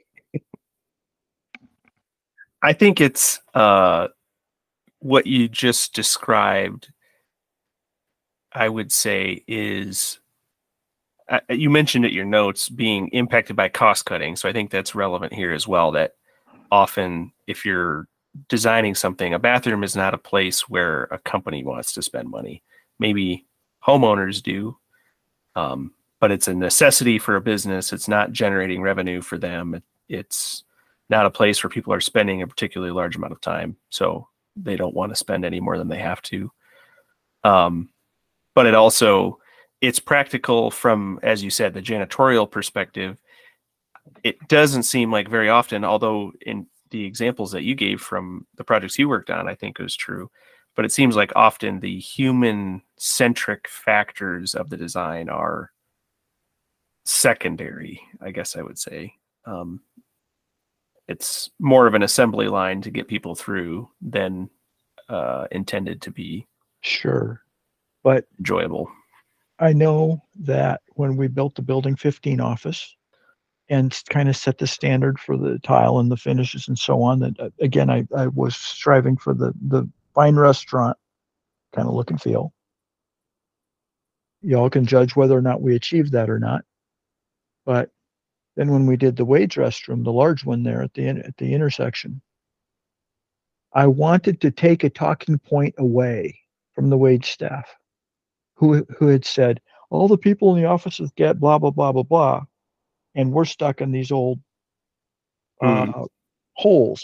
I think it's uh, what you just described, I would say, is uh, you mentioned at your notes being impacted by cost cutting. So I think that's relevant here as well, that often if you're designing something, a bathroom is not a place where a company wants to spend money. Maybe homeowners do, um, but it's a necessity for a business. It's not generating revenue for them. It, it's not a place where people are spending a particularly large amount of time. So they don't want to spend any more than they have to. Um, but it also, it's practical from, as you said, the janitorial perspective. It doesn't seem like very often, although in the examples that you gave from the projects you worked on, I think it was true, but it seems like often the human centric factors of the design are secondary, I guess I would say. Um, it's more of an assembly line to get people through than uh, intended to be Sure. But enjoyable. I know that when we built the Building fifteen office and kind of set the standard for the tile and the finishes and so on, that uh, again, I, I was striving for the, the fine restaurant kind of look and feel. Y'all can judge whether or not we achieved that or not. But then when we did the Wade's restroom, the large one there at the at the intersection, I wanted to take a talking point away from the Wade staff, who who had said all the people in the offices get blah blah blah blah blah, and we're stuck in these old uh, Mm. holes.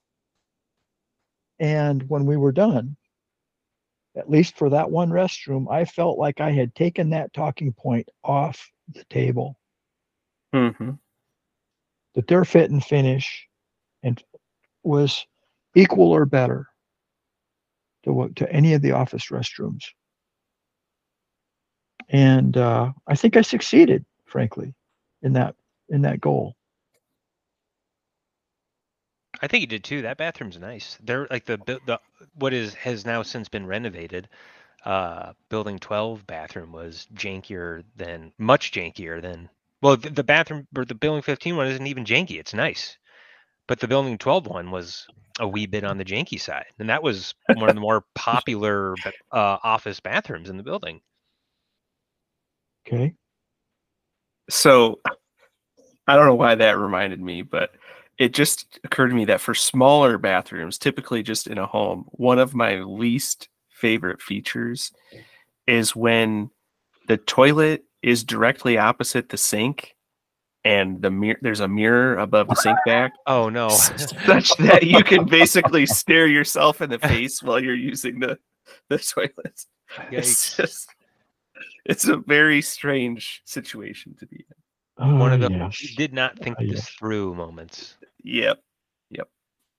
And when we were done, at least for that one restroom, I felt like I had taken that talking point off the table. Mm-hmm. That their fit and finish and was equal or better to to any of the office restrooms. And uh, I think I succeeded, frankly, in that in that goal. I think you did too. That bathroom's nice. They're like the the what is has now since been renovated. Uh, Building twelve bathroom was jankier than much jankier than well the, the bathroom or the Building fifteen one isn't even janky. It's nice, but the Building twelve one was a wee bit on the janky side, and that was one of the more popular uh, office bathrooms in the building. Okay. So I don't know why that reminded me, but it just occurred to me that for smaller bathrooms, typically just in a home, one of my least favorite features is when the toilet is directly opposite the sink and the mirror there's a mirror above the sink back. Oh no. Such that you can basically stare yourself in the face while you're using the, the toilet. It's just, it's a very strange situation to be in. Uh, One of those yes. did not think Uh, this yes. through moments. Yep. Yep.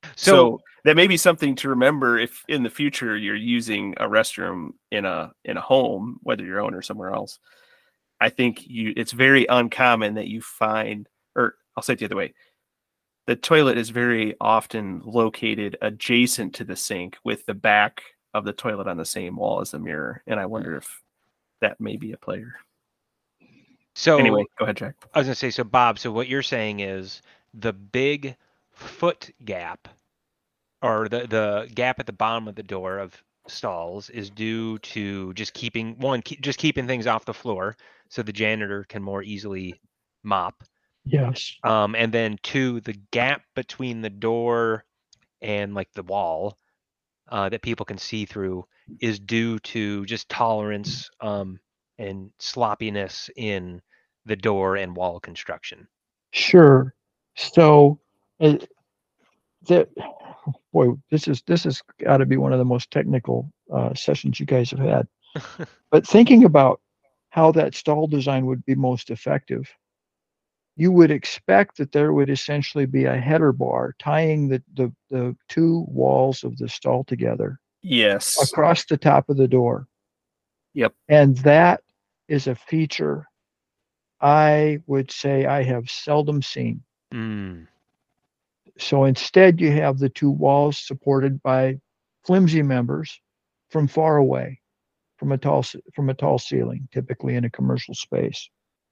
So, So, that may be something to remember if in the future you're using a restroom in a in a home, whether your own or somewhere else. I think you it's very uncommon that you find, or I'll say it the other way. The toilet is very often located adjacent to the sink with the back of the toilet on the same wall as the mirror. And I wonder if that may be a player. so Anyway, go ahead, Jack. I was gonna say, so Bob, so what you're saying is the big foot gap, or the the gap at the bottom of the door of stalls, is due to just keeping one, keep, just keeping things off the floor, so the janitor can more easily mop. Yes. Um, and then two, the gap between the door and like the wall uh, that people can see through is due to just tolerance um, and sloppiness in the door and wall construction. Sure. So, uh, that boy, this is this has got to be one of the most technical uh, sessions you guys have had. But thinking about how that stall design would be most effective, you would expect that there would essentially be a header bar tying the the, the two walls of the stall together Yes. across the top of the door. Yep. And that is a feature I would say I have seldom seen. Mm. So instead, you have the two walls supported by flimsy members from far away, from a tall ce- from a tall ceiling, typically in a commercial space.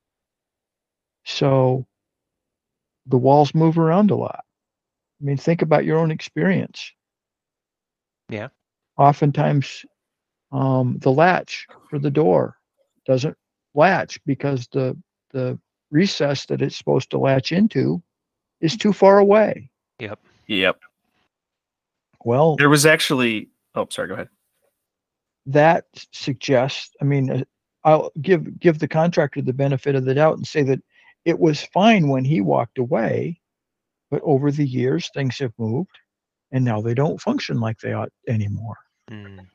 So the walls move around a lot. I mean, think about your own experience. Yeah. Oftentimes, um, the latch for the door doesn't latch because the the recess that it's supposed to latch into is too far away. Yep. Yep. Well, There was actually, oh, sorry, go ahead. that suggests, I mean, uh, I'll give give the contractor the benefit of the doubt and say that it was fine when he walked away, but over the years things have moved and now they don't function like they ought anymore. Mm.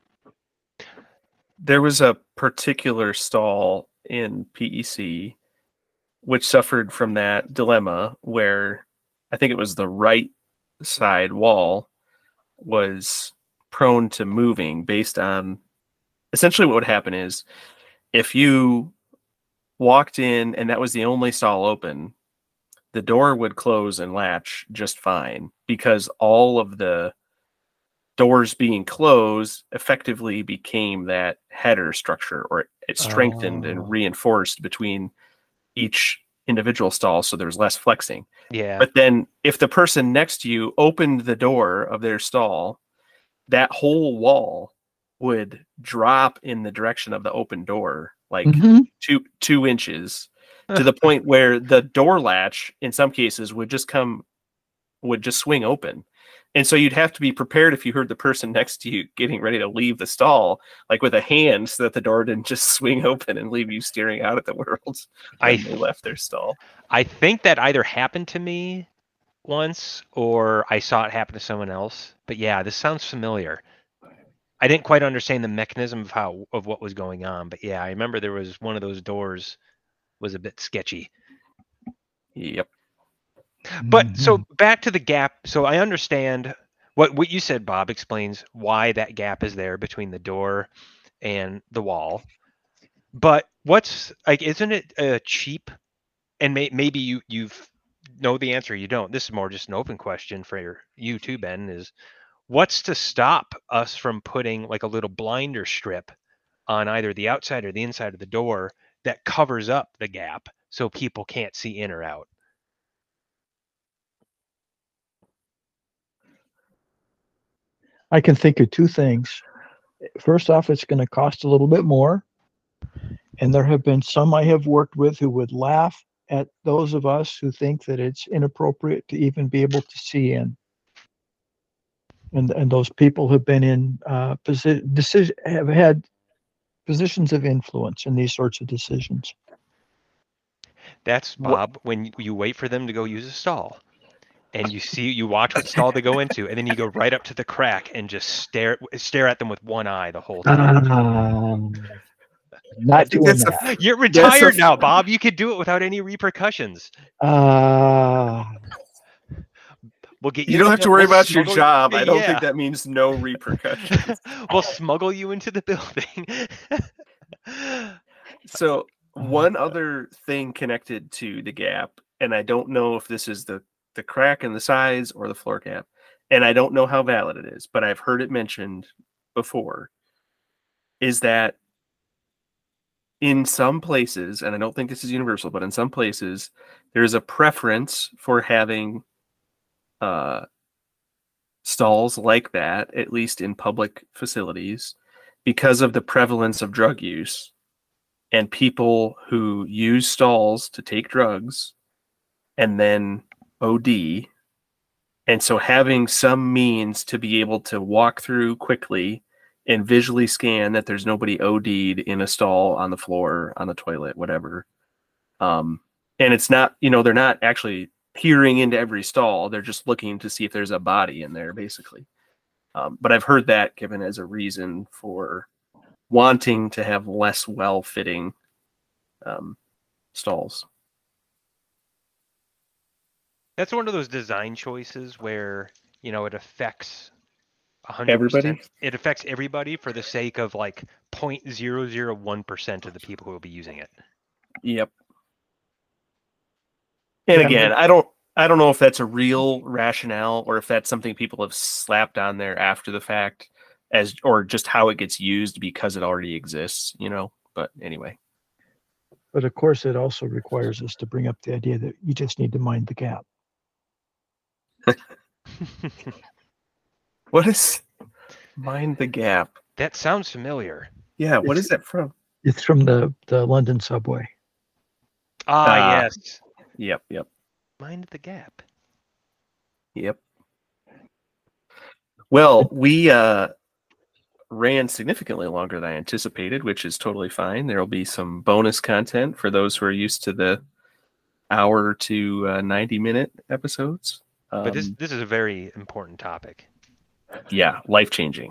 There was a particular stall in P E C which suffered from that dilemma where I think it was the right side wall was prone to moving based on essentially what would happen is if you walked in and that was the only stall open, the door would close and latch just fine because all of the doors being closed effectively became that header structure, or it strengthened Oh. and reinforced between each individual stall so there's less flexing. Yeah. But then if the person next to you opened the door of their stall, that whole wall would drop in the direction of the open door like Mhm. two two inches to the point where the door latch in some cases would just come would just swing open. And so you'd have to be prepared if you heard the person next to you getting ready to leave the stall, like with a hand, so that the door didn't just swing open and leave you staring out at the world I when they left their stall. I think that either happened to me once or I saw it happen to someone else. But yeah, this sounds familiar. I didn't quite understand the mechanism of how of what was going on, but yeah, I remember there was one of those doors was a bit sketchy. Yep. But so Mhm. back to the gap. So I understand what what you said, Bob, explains why that gap is there between the door and the wall. But what's like, isn't it uh, cheap? And may, maybe you you've know the answer. You don't. This is more just an open question for you too, Ben. Is what's to stop us from putting like a little blinder strip on either the outside or the inside of the door that covers up the gap so people can't see in or out? I can think of two things. First off, it's going to cost a little bit more. And there have been some I have worked with who would laugh at those of us who think that it's inappropriate to even be able to see in. And, and those people have been in uh, posi- decision, have had positions of influence in these sorts of decisions. That's What- Bob when you wait for them to go use a stall. And you see, you watch what stall they go into, and then you go right up to the crack and just stare stare at them with one eye the whole time. Um, I not think doing that's a- that. You're That's a retired f- now, Bob. You could do it without any repercussions. Uh, We'll get You in don't the have to buil- worry we'll about your smuggle- job. I don't Yeah. think that means no repercussions. We'll smuggle you into the building. So Oh, one other thing connected to the gap, and I don't know if this is the the crack in the size or the floor gap, and I don't know how valid it is, but I've heard it mentioned before, is that in some places, and I don't think this is universal, but in some places, there's a preference for having uh, stalls like that, at least in public facilities, because of the prevalence of drug use and people who use stalls to take drugs and then O D. And so having some means to be able to walk through quickly and visually scan that there's nobody O D'd in a stall, on the floor, on the toilet, whatever. Um, and it's not, you know, they're not actually peering into every stall. They're just looking to see if there's a body in there, basically. Um, but I've heard that given as a reason for wanting to have less well-fitting um, stalls. That's one of those design choices where, you know, it affects one hundred percent. Everybody? It affects everybody for the sake of like zero point zero zero one percent of the people who will be using it. Yep. And Yeah, again, but- I don't I don't know if that's a real rationale or if that's something people have slapped on there after the fact, as or just how it gets used because it already exists, you know. But anyway. But of course, it also requires us to bring up the idea that you just need to mind the gap. What is Mind the Gap? That sounds familiar. Yeah, what It's- is that from? It's from the, the London subway. Ah, Ah. yes. Yep, yep, Mind the gap. yep. Well, we uh ran significantly longer than I anticipated, which is totally fine. There'll be some bonus content for those who are used to the hour to uh, ninety minute episodes. Um, But this this is a very important topic. yeah, life changing.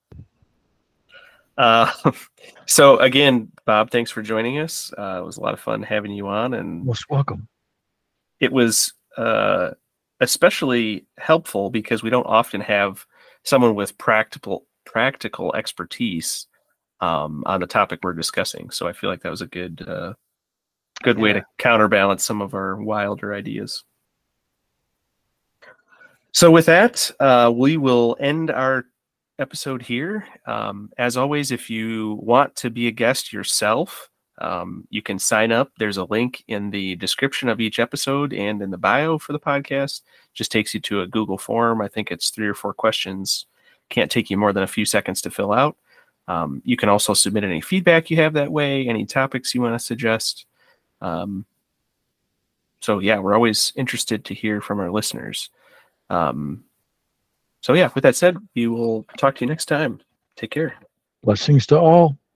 Uh, so again, Bob, thanks for joining us. Uh, it was a lot of fun having you on, and Most welcome. it was uh, especially helpful because we don't often have someone with practical practical expertise um, on the topic we're discussing. So I feel like that was a good uh, good way Yeah. to counterbalance some of our wilder ideas. So with that, uh, we will end our episode here. Um, as always, if you want to be a guest yourself, um, you can sign up. There's a link in the description of each episode and in the bio for the podcast. Just takes you to a Google form. I think it's three or four questions. Can't take you more than a few seconds to fill out. Um, you can also submit any feedback you have that way, any topics you want to suggest. Um, so yeah, we're always interested to hear from our listeners. Um, so yeah, with that said, we will talk to you next time. Take care. Blessings to all.